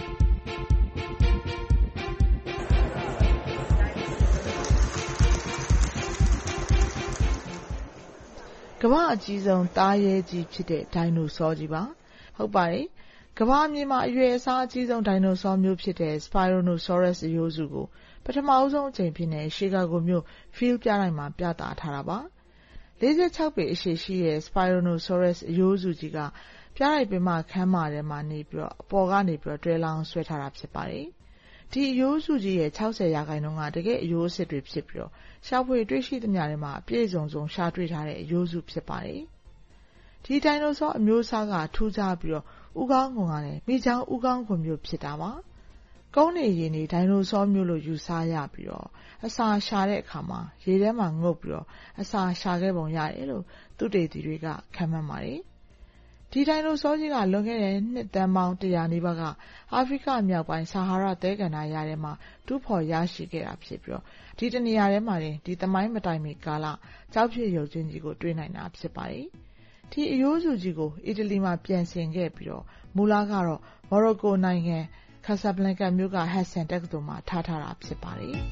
Speaker 5: ကမ္ဘာအကြီးဆုံးသားရဲကြီးဖြစ်တဲ့ဒိုင်နိုဆောကြီးပါ။ဟုတ်ပါတယ်။ကမ္ဘာမြေမှာအရွယ်အစားအကြီးဆုံးဒိုင်နိုဆောမျိုးဖြစ်တဲ့ Spinosaurus အရိုးစုကိုပထမဆုံးအကြိမ်ဖြစ်တဲ့ရှီကာဂိုမြို့ Field ပြတိုက်မှာပြသထားတာပါ။46 ပေအရှည်ရှိတဲ့ Spinosaurus အရိုးစုကြီးကပြတိုက်ပင်မခန်းမထဲမှာနေပြီးအပေါ်ကနေတွဲလောင်းဆွဲထားတာဖြစ်ပါတယ်။ဒီအရိုးစုကြီးရဲ့60% ကတကယ့်အရိုးအစစ်တွေဖြစ်ပြီးရှာဖွေတွေ့ရှိသမျှထဲမှာအပြည့်စုံဆုံးရှာတွေ့ထားတဲ့အရိုးစုဖြစ်ပါတယ်။ဒီဒိုင်နိုဆောအမျိုးအစားကထူးခြားပြီးဦးခေါင်းခွံကလည်းမိချောင်းဦးခေါင်းခွံမျိုးဖြစ်တာပါ။ကုန်းနေရေနေဒိုင်နိုဆောမျိုးလို့ယူဆရပြီးအစာရှာတဲ့အခါမှာရေထဲမှာငုပ်ပြီးအစာရှာခဲ့ပုံရတယ်လို့သုတေသီတွေကခန့်မှန်းပါတယ်။ဒီဒိုင်နိုဆောကြီးကလွန်ခဲ့တဲ့နှစ်သန်းပေါင်း100နီးပါးကအာဖရိကမြောက်ပိုင်းဆာဟာရသဲကန္တာရထဲမှာတူးဖော်ရရှိခဲ့တာဖြစ်ပြီးဒီတနေရာထဲမှာဒီသမိုင်းမတိုင်မီကာလကျောက်ဖြစ်ရုပ်ချင်းကြီးကိုတွေ့နိုင်တာဖြစ်ပါတယ်။ဒီအရိုးစုကြီးကိုအီတလီမှာပြန်ဆင်ခဲ့ပြီးမူလကတော့မော်ရိုကိုနိုင်ငံကာဆာဘလန်ကာမြို့ကဟက်ဆန်တက္ကသိုလ်မှာထားတာဖြစ်ပါတယ်။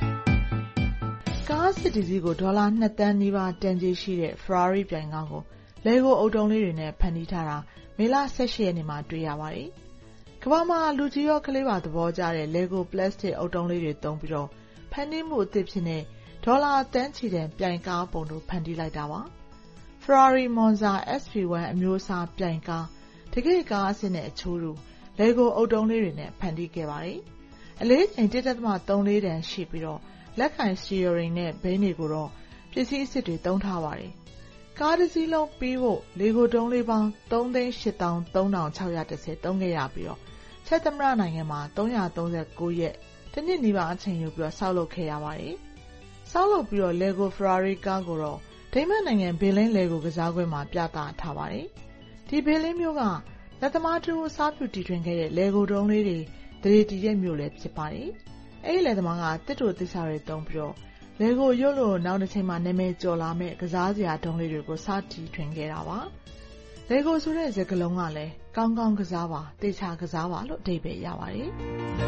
Speaker 5: ကားစစ်ဒီစီးကိုဒေါ်လာ2 သန်းနီးပါးတန်ကြေးရှိတဲ့ Ferrari ပြိုင်ကားကို Lego အုတ်တုံးလေးတွေနဲ့ဖန်တီးထားတာမေလ18ရက်နေ့မှာတွေ့ရပါတယ်။ကမ္ဘာမှာလူကြီးရောကလေးပါသဘောကျတဲ့ Lego plastic အုတ်တုံးလေးတွေသုံးပြီးတော့ဖန်တီးမှုအသစ်ဖြစ်တဲ့ဒေါ်လာတန်းချီတဲ့ပြိုင်ကားပုံတို့ဖန်တီးလိုက်တာပါ။ Ferrari Monza SP1 အမျိုးအစားပြိုင်ကားတကယ့်ကားအစစ်နဲ့အချိုးတို့ Lego အုတ်တုံးလေးတွေနဲ့ဖန်တီးခဲ့ပါတယ်။အလေးချိန် 1.34 တန်ရှိပြီးတော့လက်ကိုင် steering နဲ့ဘိန်းတွေကိုတော့ပစ္စည်းအစစ်တွေသုံးထားပါတယ်။ကားတစ်စီးလုံးပြီးဖို့ Lego တုံးလေးပေါင်း 3,83610 သုံးခဲ့ရပြီးတော့ချက်သမ္မတနိုင်ငံမှာ339ရက်တစ်နှစ်နီးပါးအချိန်ယူပြီးတော့ဆောက်လုပ်ခဲ့ရပါတယ်။ဆောက်လုပ်ပြီးတော့ Lego Ferrari ကားကိုတော့ဒိန်းမတ်နိုင်ငံဘေလင်း Lego ကစားကွင်းမှာပြသထားပါတယ်။ဒီဘေလင်းမြို့ကလက်သမားတူအစားပြုတီထွင်ခဲ့တဲ့ Lego တုံးလေးတွေတရေတည်တဲ့မြို့လည်းဖြစ်ပါတယ်။အဲဒီလက်သမားကတစ်တို့သစ္စာတွေသုံးပြီးတော့Lego ရုပ်လို့နောက်တစ်ချိန်မှာနာမည်ကျော်လာမဲ့ကစားစရာတုံးလေးတွေကိုစတီထွင်ခဲ့တာပါ။ Lego ဆိုတဲ့စကားလုံးကလည်းကောင်းကောင်းကစားပါတေချာကစားပါလို့အဓိပ္ပာယ်ရပါတယ်။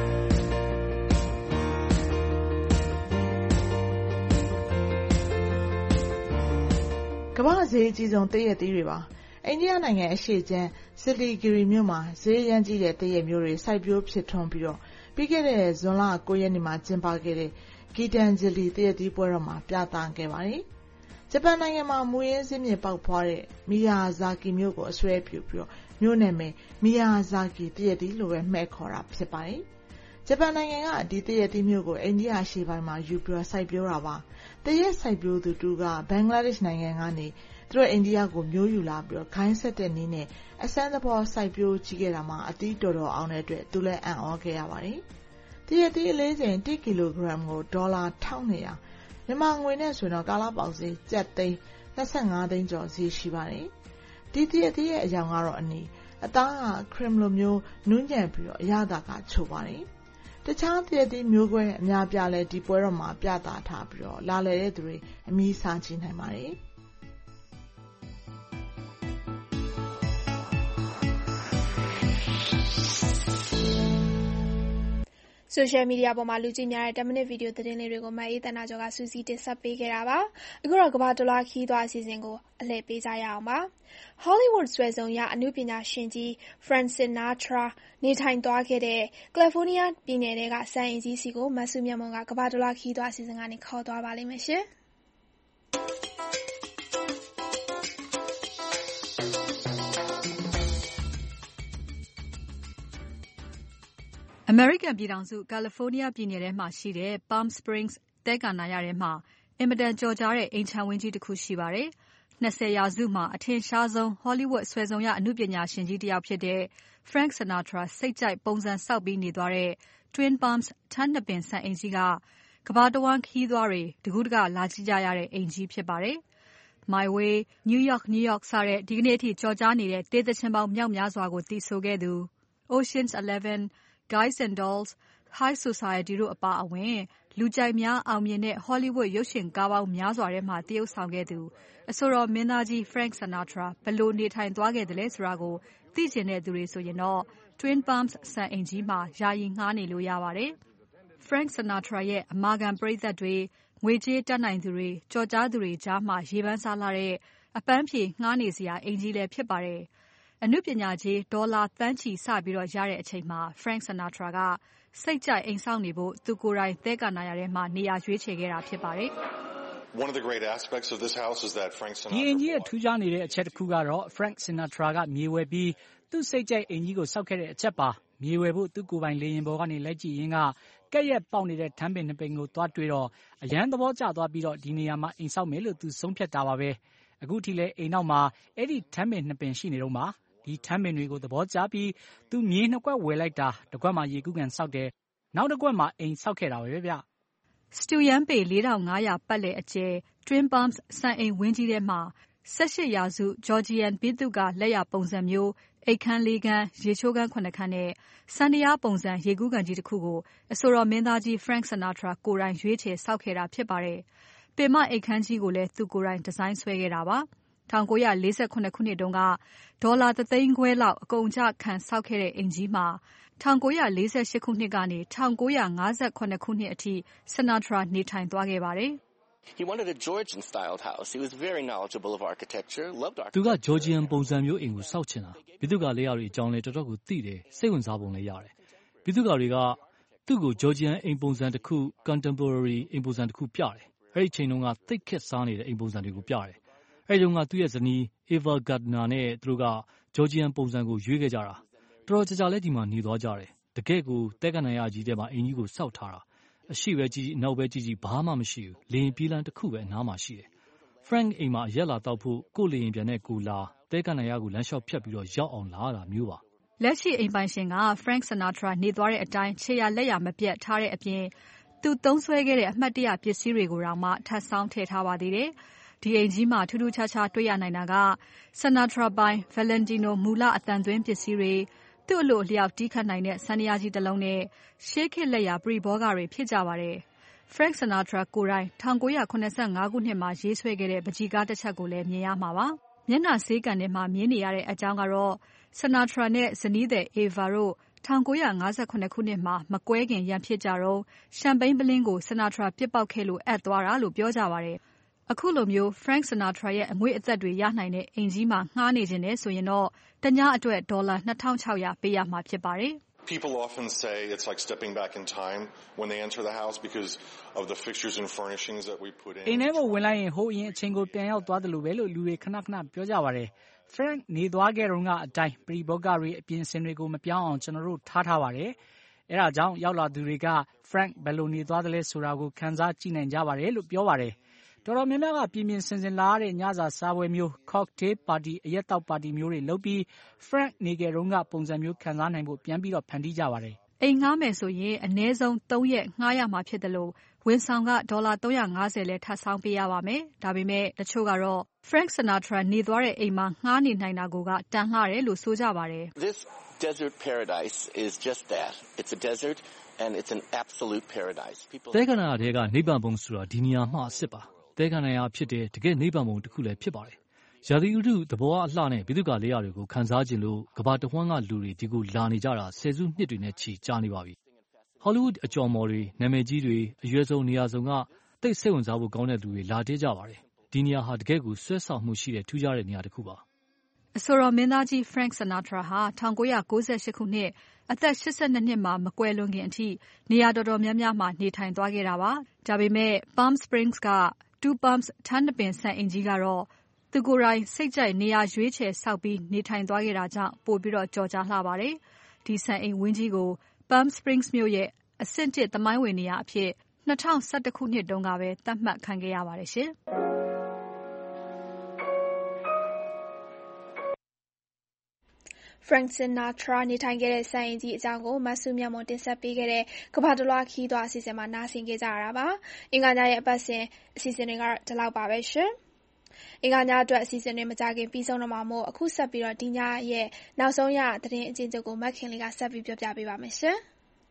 Speaker 5: ကမ္ဘာဈေးအကြီးဆုံးသရက်သီးတွေပါ။အိန္ဒိယနိုင်ငံအရှေ့ခြမ်းစစ်လီဂီရီမြို့မှာဈေးရမ်းကြီးတဲ့သရက်မျိုးတွေစိုက်ပျိုးဖြစ်ထွန်းပြီးတော့ပြီးခဲ့တဲ့ဇွန်လ9ရက်နေ့မှာကျင်းပခဲ့တဲ့ဂီတန်ဂျလီသရက်သီးပွဲတော်မှာပြသခဲ့ပါတယ်။ဂျပန်နိုင်ငံမှာမူရင်းစစ်မြေပေါက်ဖွားတဲ့မီယာဇာကီမြို့ကိုအစွဲပြုပြီးတော့မြို့နာမည်မီယာဇာကီသရက်သီးလို့ပဲမှဲ့ခေါ်တာဖြစ်ပါတယ်။ဂျပန်နိုင်ငံကဒီသရက်သီးမြို့ကိုအိန္ဒိယအရှေ့ပိုင်းမှာယူပြီးတော့စိုက်ပျိုးတာပါ။သရက်စိုက်ပျိုးသူတူကဘင်္ဂလားဒေ့ရှ်နိုင်ငံကနေသူတို့အိန္ဒိယကိုမျိုးယူလာပြီးတော့ခိုင်းဆက်တဲ့နည်းနဲ့အစမ်းသဘောစိုက်ပျိုးကြည့်ခဲ့တာမှာအတီးတော်တော်အောင်တဲ့အတွက်သူလည်းအံ့ဩခဲ့ရပါတယ်။သရက်သီးအလေးချိန်1ကီလိုဂရမ်ကိုဒေါ်လာ1200မြန်မာငွေနဲ့ဆိုတော့ကာလပေါက်ဈေးကျပ်သိန်း25သိန်းကျော်ဈေးရှိပါတယ်။ဒီသရက်သီးရဲ့အကြောင်းကတော့အသားကခရမ်လိုမျိုးနူးညံ့ပြီးတော့အရသာကချိုပါတယ်။တခြားသရက်သီးမျိုးကွဲအများပြားလဲဒီပွဲတော်မှာပြသထားပြီးတော့လာလည်တဲ့သူတွေအမီးစားကြည့်နိုင်ပါတယ်။
Speaker 2: Social media ပေါ်မှာလူကြည့်များတဲ့10မိနစ်ဗီဒီယိုသတင်းလေးတွေကိုမအေးသန္တာကျော်ကစူးစီးတင်ဆက်ပေးခဲ့တာပါ။အခုတော့ကမ္ဘာတလွှားခရီးသွားအစီအစဉ်ကိုအလှည့်ပေးကြရအောင်ပါ။ Hollywood ဆွဲဆောင်ရအနုပညာရှင်ကြီး Frank Sinatra နေထိုင်သွားခဲ့တဲ့ကယ်လီဖိုးနီးယားပြည်နယ်ထဲကစံအိမ်ကြီးဆီကိုမစုမြတ်မွန်ကကမ္ဘာတလွှားခရီးသွားအစီအစဉ်ကနေခေါ်သွားပါလိမ့်မယ်ရှင်။
Speaker 3: အမေရိကန်ပြည်ထောင်စုကယ်လီဖိုးနီးယားပြည်နယ်ထဲမှာရှိတဲ့ Palm Springs သဲကန္တာရထဲမှာအင်မတန်ကျော်ကြားတဲ့အိမ်ခြံဝင်းကြီးတစ်ခုရှိပါတယ်။20ရာစုမှာအထင်ရှားဆုံး Hollywood ဆွဲဆောင်ရအနုပညာရှင်ကြီးတစ်ယောက်ဖြစ်တဲ့ Frank Sinatra စိတ်ကြိုက်ပုံစံဆောက်ပြီးနေသွားတဲ့ Twin Palms ထန်းနှစ်ပင်စံအိမ်ကြီးကကမ္ဘာတဝန်းခရီးသွားတွေတကူးတကလာကြည့်ကြရတဲ့အိမ်ကြီးဖြစ်ပါတယ်။ My Way, New York, New York စတဲ့ဒီကနေ့အထိကျော်ကြားနေတဲ့တေးသီချင်းပေါင်းမြောက်များစွာကိုသီဆိုခဲ့သူ Ocean's 11, Guys and Dolls, High Society တို့အပါအဝင်လူကြိုက်များအောင်မြင်တဲ့ Hollywood ရုပ်ရှင်ကားပေါင်းများစွာထဲမှာသရုပ်ဆောင်ခဲ့သူအဆိုတော်မင်းသားကြီး Frank Sinatra ဘယ်လိုနေထိုင်သွားခဲ့သလဲဆိုတာကိုသိချင်တဲ့သူတွေဆိုရင်တော့ Twin Palms စံအိမ်ကြီးမှာယာယီငှားနေလို့ရပါတယ်။ Frank Sinatra ရဲ့အမာခံပရိသတ်တွေငွေကြေးတတ်နိုင်သူတွေကြော်ကြားသူတွေကြားမှာရေပန်းစားလာတဲ့အပန်းဖြေငှားနေစရာအိမ်ကြီးလည်းဖြစ်ပါတယ်။အနုပညာကြီးဒေါ်လာသန်းချီစပြီးတော့ရတဲ့အချိန်မှာ Frank Sinatra ကစိတ်ကြိုက်အိမ်ဆောက်နေဖို့သူကိုယ်တိုင်သဲကန္တာရထဲမှာနေရာရွေးချယ်ခဲ့တာဖြစ်ပါတယ်။
Speaker 4: One of the great aspects of this house is that Frank Sinatra
Speaker 23: ဒီအိမ်ကြီးရဲ့ထူးခြားနေတဲ့အချက်တစ်ခုကတော့ Frank Sinatra ကမြေဝယ်ပြီးသူ့စိတ်ကြိုက်အိမ်ကြီးကိုစောက်ခဲ့တဲ့အချက်ပါ။မြေဝယ်ဖို့သူ့ကိုယ်ပိုင်လေယာဉ်ပေါ်ကနေလိုက်ကြည့်ရင်းကကက်ရက်ပေါက်နေတဲ့ထန်းပင်နှစ်ပင်ကိုသွားတွေ့တော့အရန်သဘောကျသွားပြီးတော့ဒီနေရာမှာအိမ်ဆောက်မယ်လို့သူဆုံးဖြတ်တာပါပဲ။အခုထိလည်းအိမ်နောက်မှာအဲ့ဒီထန်းပင်နှစ်ပင်ရှိနေတော့မှာဒီထန်းပင်တွေကိုသဘောကျပြီးသူမြေနှစ်ကွက်ဝယ်လိုက်တာတစ်ကွက်မှာရေကူးကန်ဆောက်တယ်နောက်တစ်ကွက်မှာအိမ်ဆောက်ခဲ့တာပဲဗျ
Speaker 3: ။စတူယန်ပေ4500ပတ်လည်အကျယ် Twin Palms စံအိမ်ဝင်းကြီးထဲမှာ18ရာစု Georgian ဘိသုကာလက်ရာပုံစံမျိုးအိပ်ခန်း၄ခန်းရေချိုးခန်း9ခန်းနဲ့စံတရားပုံစံရေကူးကန်ကြီးတစ်ခုကိုအဆိုတော်မင်းသားကြီး Frank Sinatra ကိုယ်တိုင်ရွေးချယ်ဆောက်ခဲ့တာဖြစ်ပါတယ်။ပင်မအိပ်ခန်းကြီးကိုလည်းသူကိုယ်တိုင်ဒီဇိုင်းဆွဲခဲ့တာပါ။1948ခုနှစ်တုန်းကဒေါ်လာ3.5 သိန်းလောက်အကုန်အကျခံဆောက်ခဲ့တဲ့အိမ်ကြီးမှာ1948ခုနှစ်ကနေ1958ခုနှစ်အထိ Sinatra နေထိုင်သွားခဲ့ပါတယ်
Speaker 7: He wanted a Georgian-styled house. He was very knowledgeable of architecture, loved architecture.
Speaker 6: သူက Georgian ပုံစံမျိုးအိမ်ကိုစောက်ချင်တာ။ပြည်သူ့ကလေယာဉ်တွေအကြောင်းလည်းတော်တော်ကိုသိတယ်။စိတ်ဝင်စားပုံလည်းရတယ်။ပြည်သူ့ကတွေကသူ့ကို Georgian အိမ်ပုံစံတစ်ခု contemporary အိမ်ပုံစံတစ်ခုပြတယ်။အဲ့ဒီချိန်တုန်းကသိခက်စားနေတဲ့အိမ်ပုံစံတွေကိုပြတယ်။အဲ့ဒီတုန်းကသူ့ရဲ့ဇနီး Ava Gardner နဲ့သူတို့က Georgian ပုံစံကိုရွေးခဲ့ကြတာ။တော်တော်ကြာလဲဒီမှာနေသွားကြတယ်။တကယ့်ကိုတဲကနရကြီးထဲမှာအိမ်ကြီးကိုစောက်ထားတာ။အရှိပဲကြီးအနောက်ပဲကြီးဘာမှမရှိဘူး။လေရင်ပြေးလန်းတစ်ခုပဲအနားမှာရှိတယ်။ Frank အိမ်မှာရက်လာတောက်ဖို့ကိုလေရင်ပြန်နဲ့ကိုလာတဲကနရကိုလမ်းလျှောက်ဖြတ်ပြီးတော့ရောက်အောင်လာတာမျိုးပါ
Speaker 3: ။လက်ရှိအိမ်ပိုင်ရှင်က Frank Sinatra နေသွားတဲ့အတိုင်းခြေရလက်ရမပြတ်ထားတဲ့အပြင်သူသုံးစွဲခဲ့တဲ့အမှတ်တရပစ္စည်းတွေကိုတောင်မှထပ်ဆောင်းထည့်ထားပါသေးတယ်။ဒီအိမ်ကြီးမှာထူးထူးခြားခြားတွေ့ရနိုင်တာက Sinatra ပိုင် Valentino မူလအသံသွင်းပစ္စည်းတွေသူ့အလိုအလျောက်တီးခတ်နိုင်တဲ့စန္ဒယားကြီးတစ်လုံးနဲ့ရှေးခေတ်လက်ရာပရိဘောဂတွေဖြစ်ကြပါတယ်။ Frank Sinatra ကိုယ်တိုင်1985ခုနှစ်မှာရေးဆွဲခဲ့တဲ့ပကြီးကားတစ်ချက်ကိုလည်းမြင်ရမှာပါ။မျက်နှာဆေးကန်ထဲမှာမြင်နေရတဲ့အကြောင်းကတော့ Sinatra နဲ့ဇနီးသည် Ava တို့1958ခုနှစ်မှာမကွဲခင်ရန်ဖြစ်ကြတော့ရှမ်ပိန်းပလင်းကို Sinatra ပြစ်ပေါက်ခဲ့လို့အပ်သွားတာလို့ပြောကြပါတယ်။အခုလိုမျိုး Frank Sinatra ရဲ့အငွေ့အသက်တွေရနိုင်တဲ့အိမ်ကြီးမှာငှားနေခြင်းနဲ့ဆိုရင်တော့တညအတွက်ဒေါ်လာ2600ပေးရမှာဖြစ်ပါတယ်။
Speaker 4: People often say it's like stepping back in time when they enter the house because of the fixtures and furnishings that we put in.
Speaker 23: အိမ်ထဲကိုဝင်လိုက်ရင်ဟိုအရင်အချိန်ကိုပြန်ရောက်သွားတယ်လို့ပဲလို့လူတွေခဏခဏပြောကြပါတယ်။ Frank နေသွားခဲ့တော့ကအတိုင်းပရိဘောဂတွေအပြင်စင်တွေကိုမပြောင်းအောင်ကျွန်တော်တို့ထားပါတယ်။အဲဒါကြောင့်ရောက်လာသူတွေက Frank ဘယ်လိုနေသွားတယ်လဲဆိုတာကိုခန်းစားကြည့်နိုင်ကြပါတယ်လို့ပြောပါတယ်။တော်တော်များများကပြင်းပြင်းစင်စင်လာရတဲ့ညစာစားပွဲမျိုး cocktail party အရက်တောက်ပါတီမျိုးတွေလုပ်ပြီး Frank နေခဲ့တော့ကပုံစံမျိုးခန်းစားနိုင်ဖို့ပြန်ပြီးတော့ဖန်တီးကြပါတယ်
Speaker 3: ။အိမ်ငှားမယ်ဆိုရင်အနည်းဆုံး3ရက်ငှားရမှာဖြစ်တယ်လို့ဝန်ဆောင်ကဒေါ်လာ350လဲထပ်ဆောင်ပေးရပါမယ်။ဒါပေမဲ့တချို့ကတော့ Frank Sinatra နေသွားတဲ့အိမ်မှာငှားနေနိုင်တာကိုကတန်လှတယ်လို့ဆိုကြပါတယ်
Speaker 7: ။ This desert paradise is just that. It's a desert and it's an absolute paradise. People
Speaker 6: တဲကနရတဲ့ကနိဗ္ဗာန်ဘုံဆိုတာဒီနေရာမှာအစ်စ်ပါ။တဲကနရဖြစ်တဲ့တကယ်နိဗ္ဗာန်ဘုံတစ်ခုလည်းဖြစ်ပါတယ်။ရာသီဥတုသဘောအလှနဲ့ပြည်သူ့ကလေးရတွေကိုခန်းစားခြင်းလို့ကဘာတဝန်းကလူတွေဒီကိုလာနေကြတာဆယ်စုနှစ်တွေနဲ့ချီကြာနေပါပြီ။ Hollywood အကျော်မော်တွေနာမည်ကြီးတွေအရွယ်ဆုံးနေရာစုံကတိတ်စိတ်ဝင်စားဖို့ကောင်းတဲ့လူတွေလာတဲကြပါတယ်။ဒီနေရာဟာတကယ်ကိုဆွဲဆောင်မှုရှိတဲ့ထူးခြားတဲ့နေရာတစ်ခုပါ
Speaker 3: ။အဆိုတော်မင်းသားကြီး Frank Sinatra ဟာ1998ခုနှစ်အသက်82နှစ်မှာမကွယ်လွန်ခင်အထိနေရာတော်တော်များများမှာနေထိုင်သွားခဲ့တာပါ။ဒါပေမဲ့ Palm Springs က Two Palms ထန်းတပင်စံအိမ်ကြီးကတော့သူကိုယ်တိုင်စိတ်ကြိုက်နေရာရွေးချယ်ဆောက်ပြီးနေထိုင်သွားခဲ့တာကြောင့်ပိုပြီးတော့ကြော်ကြားလှပါတယ်။ဒီစံအိမ်ဝင်းကြီးကို Palm Springs မြို့ရဲ့အဆင့်1သမိုင်းဝင်နေရာအဖြစ်2011ခုနှစ်တုန်းကပဲသတ်မှတ်ခံခဲ့ရပါတယ်ရှင်။
Speaker 2: Frank Sinatra နေထိုင်ခဲ့တဲ့စံအိမ်ကြီးအကြောင်းကိုမဆုမြတ်မွန်တင်ဆက်ပေးခဲ့တဲ့ကမ္ဘာတလွှားခီးသွွားအစီအစဉ်မှာနားဆင်ခဲ့ကြရတာပါ။အင်္ဂါညရဲ့အပတ်စဉ်အစီအစဉ်တွေကတော့ဒီလောက်ပါပဲရှင်။အင်္ဂါညအတွက်အစီအစဉ်တွေမကြခင်ပြီးဆုံးတော့မှာမို့အခုဆက်ပြီးတော့ဒီညရဲ့နောက်ဆုံးရသတင်းအကျဉ်းချုပ်ကိုမခင်လေးကဆက်ပြီးပြောပြပေးပါမယ်ရှင်။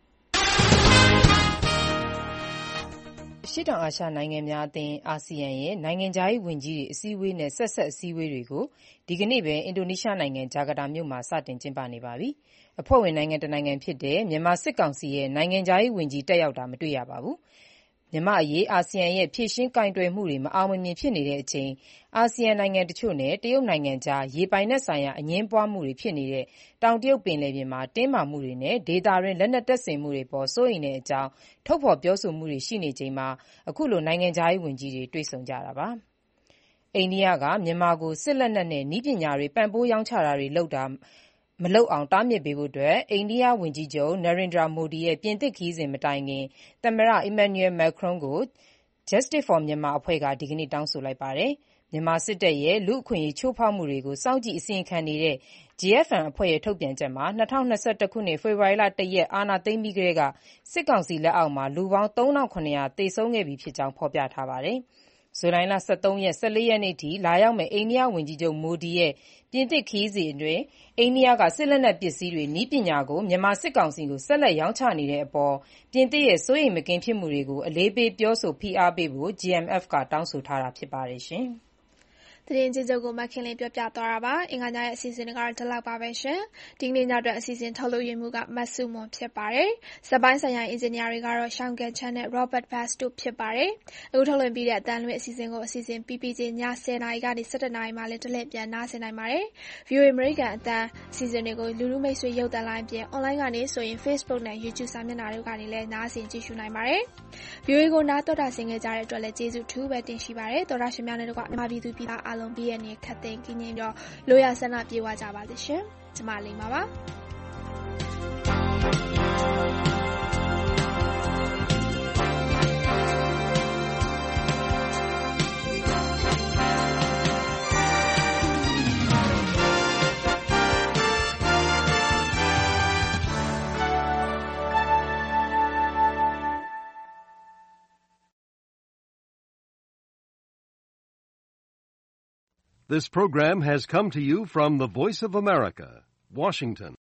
Speaker 10: ရှေ့တောင်အာရှနိုင်ငံများအသင်းအာဆီယံရဲ့နိုင်ငံခြားရေးဝန်ကြီးတွေအစည်းအဝေးနဲ့ဆက်အစည်းအဝေးတွေကိုဒီကနေ့ပဲအင်ဒိုနီးရှားနိုင်ငံဂျာကာတာမြို့မှာစတင်ကျင်းပနေပါပြီ။အဖွဲ့ဝင်နိုင်ငံတစ်နိုင်ငံဖြစ်တဲ့မြန်မာစစ်ကောင်စီရဲ့နိုင်ငံခြားရေးဝန်ကြီးတက်ရောက်တာမတွေ့ရပါဘူး။မြန်မာအရေးအာဆီယံရဲ့ဖြည့်ရှင်းကိုင်တွယ်မှုတွေမအောင်မမြင်ဖြစ်နေတဲ့အချိန်အာဆီယံနိုင်ငံတချို့နဲ့တရုတ်နိုင်ငံကြားရေပိုင်နက်ဆိုင်ရာအငြင်းပွားမှုတွေဖြစ်နေတဲ့တောင်တရုတ်ပင်လယ်ပြင်မှာတင်းမာမှုတွေနဲ့ဒေသတွင်းလက်နက်တပ်ဆင်မှုတွေပေါ်စိုးရိမ်တဲ့အကြောင်းထုတ်ဖော်ပြောဆိုမှုတွေရှိနေချိန်မှာအခုလိုနိုင်ငံခြားရေးဝန်ကြီးတွေတွေ့ဆုံကြတာပါ။အိန္ဒိယကမြန်မာကိုစစ်လက်နက်နဲ့နည်းပညာတွေပံ့ပိုးရောင်းချတာတွေမလုပ်အောင်တားမြစ်ပေးဖို့အိန္ဒိယဝန်ကြီးချုပ် Narendra Modi ရဲ့ပြင်သစ်ခရီးစဉ်မတိုင်ခင်သမ္မတ Emmanuel Macron ကို Justice for Myanmar အဖွဲ့ကဒီကနေ့တောင်းဆိုလိုက်ပါတယ်။မြန်မာစစ်တပ်ရဲ့လူ့အခွင့်အရေးချိုးဖောက်မှုတွေကိုစောင့်ကြည့်အစီရင်ခံနေတဲ့ GFM အဖွဲ့ရဲ့ထုတ်ပြန်ချက်မှာ2021ခုနှစ်ဖေဖော်ဝါရီလ1ရက်အာဏာသိမ်းပြီးကတည်းကစစ်ကောင်စီလက်အောက်မှာလူပေါင်း3700သေဆုံးခဲ့ပြီဖြစ်ကြောင်းဖော်ပြထားပါတယ်။ဇူလိုင်လ23ရက်14ရက်နေ့ထိလာရောက်မယ့်အိန္ဒိယဝန်ကြီးချုပ်မိုဒီရဲ့ပြင်သစ်ခရီးစဉ်အတွင်းအိန္ဒိယကစစ်လက်နက်ပစ္စည်းတွေနည်းပညာကိုမြန်မာစစ်ကောင်စီကိုဆက်လက်ရောင်းချနေတဲ့အပေါ်ပြင်သစ်ရဲ့စိုးရိမ်မကင်းဖြစ်မှုတွေကိုအလေးပေးပြောဆိုဖိအားပေးဖို့ GMF ကတောင်းဆိုထားတာဖြစ်ပါတယ်ရှင်။
Speaker 2: သတင်းကြီးချုပ်ကိုမခင်လင်းပြောပြသွားတာပါ။အင်္ဂါညရဲ့အစီအစဉ်တွေကတော့ဒီလောက်ပါပဲရှင်။ဒီကနေ့ညအတွက်အစီအစဉ်ထုတ်လုပ်ရမှုကမဆုမွန်ဖြစ်ပါတယ်။စက်ပိုင်းဆိုင်ရာအင်ဂျင်နီယာတွေကတော့ Sean Gatchan နဲ့ Robert Bass တို့ဖြစ်ပါတယ်။အခုထုတ်လွှင့်ပြီးတဲ့အတန်းလွှင့်အစီအစဉ်ကိုအစီအစဉ်ပြီးပြီးချင်းည10:00 နာရီကနေ17:00 နာရီမှာလည်းတလှည့်ပြန်နားဆင်နိုင်ပါတယ်။ VOA American အတန်းအစီအစဉ်တွေကိုလူလူမိတ်ဆွေရုပ်သံလိုင်းပြင် online ကနေဆိုရင် Facebook နဲ့ YouTube စာမျက်နှာတို့ကနေလည်းနားဆင်ကြည့်ရှုနိုင်ပါတယ်။ VOA ကိုနားတော်တာဆင်ခဲ့ကြတဲ့အတွက်လည်းကျေးဇူးထူးပဲတင်ရှိပါတယ်။တော်တာရှင်များနဲ့တကွမြန်မာပြည်သူပြည်သားအားလုံးပြည့်ရဲ့နေခတ်သိမ်းကင်းငြိမ်းပြီးလိုရာဆန္ဒပြေဝကြပါစေရှင်။ကျမလိမ္မာပါ
Speaker 12: This program has come to you from the Voice of America, Washington.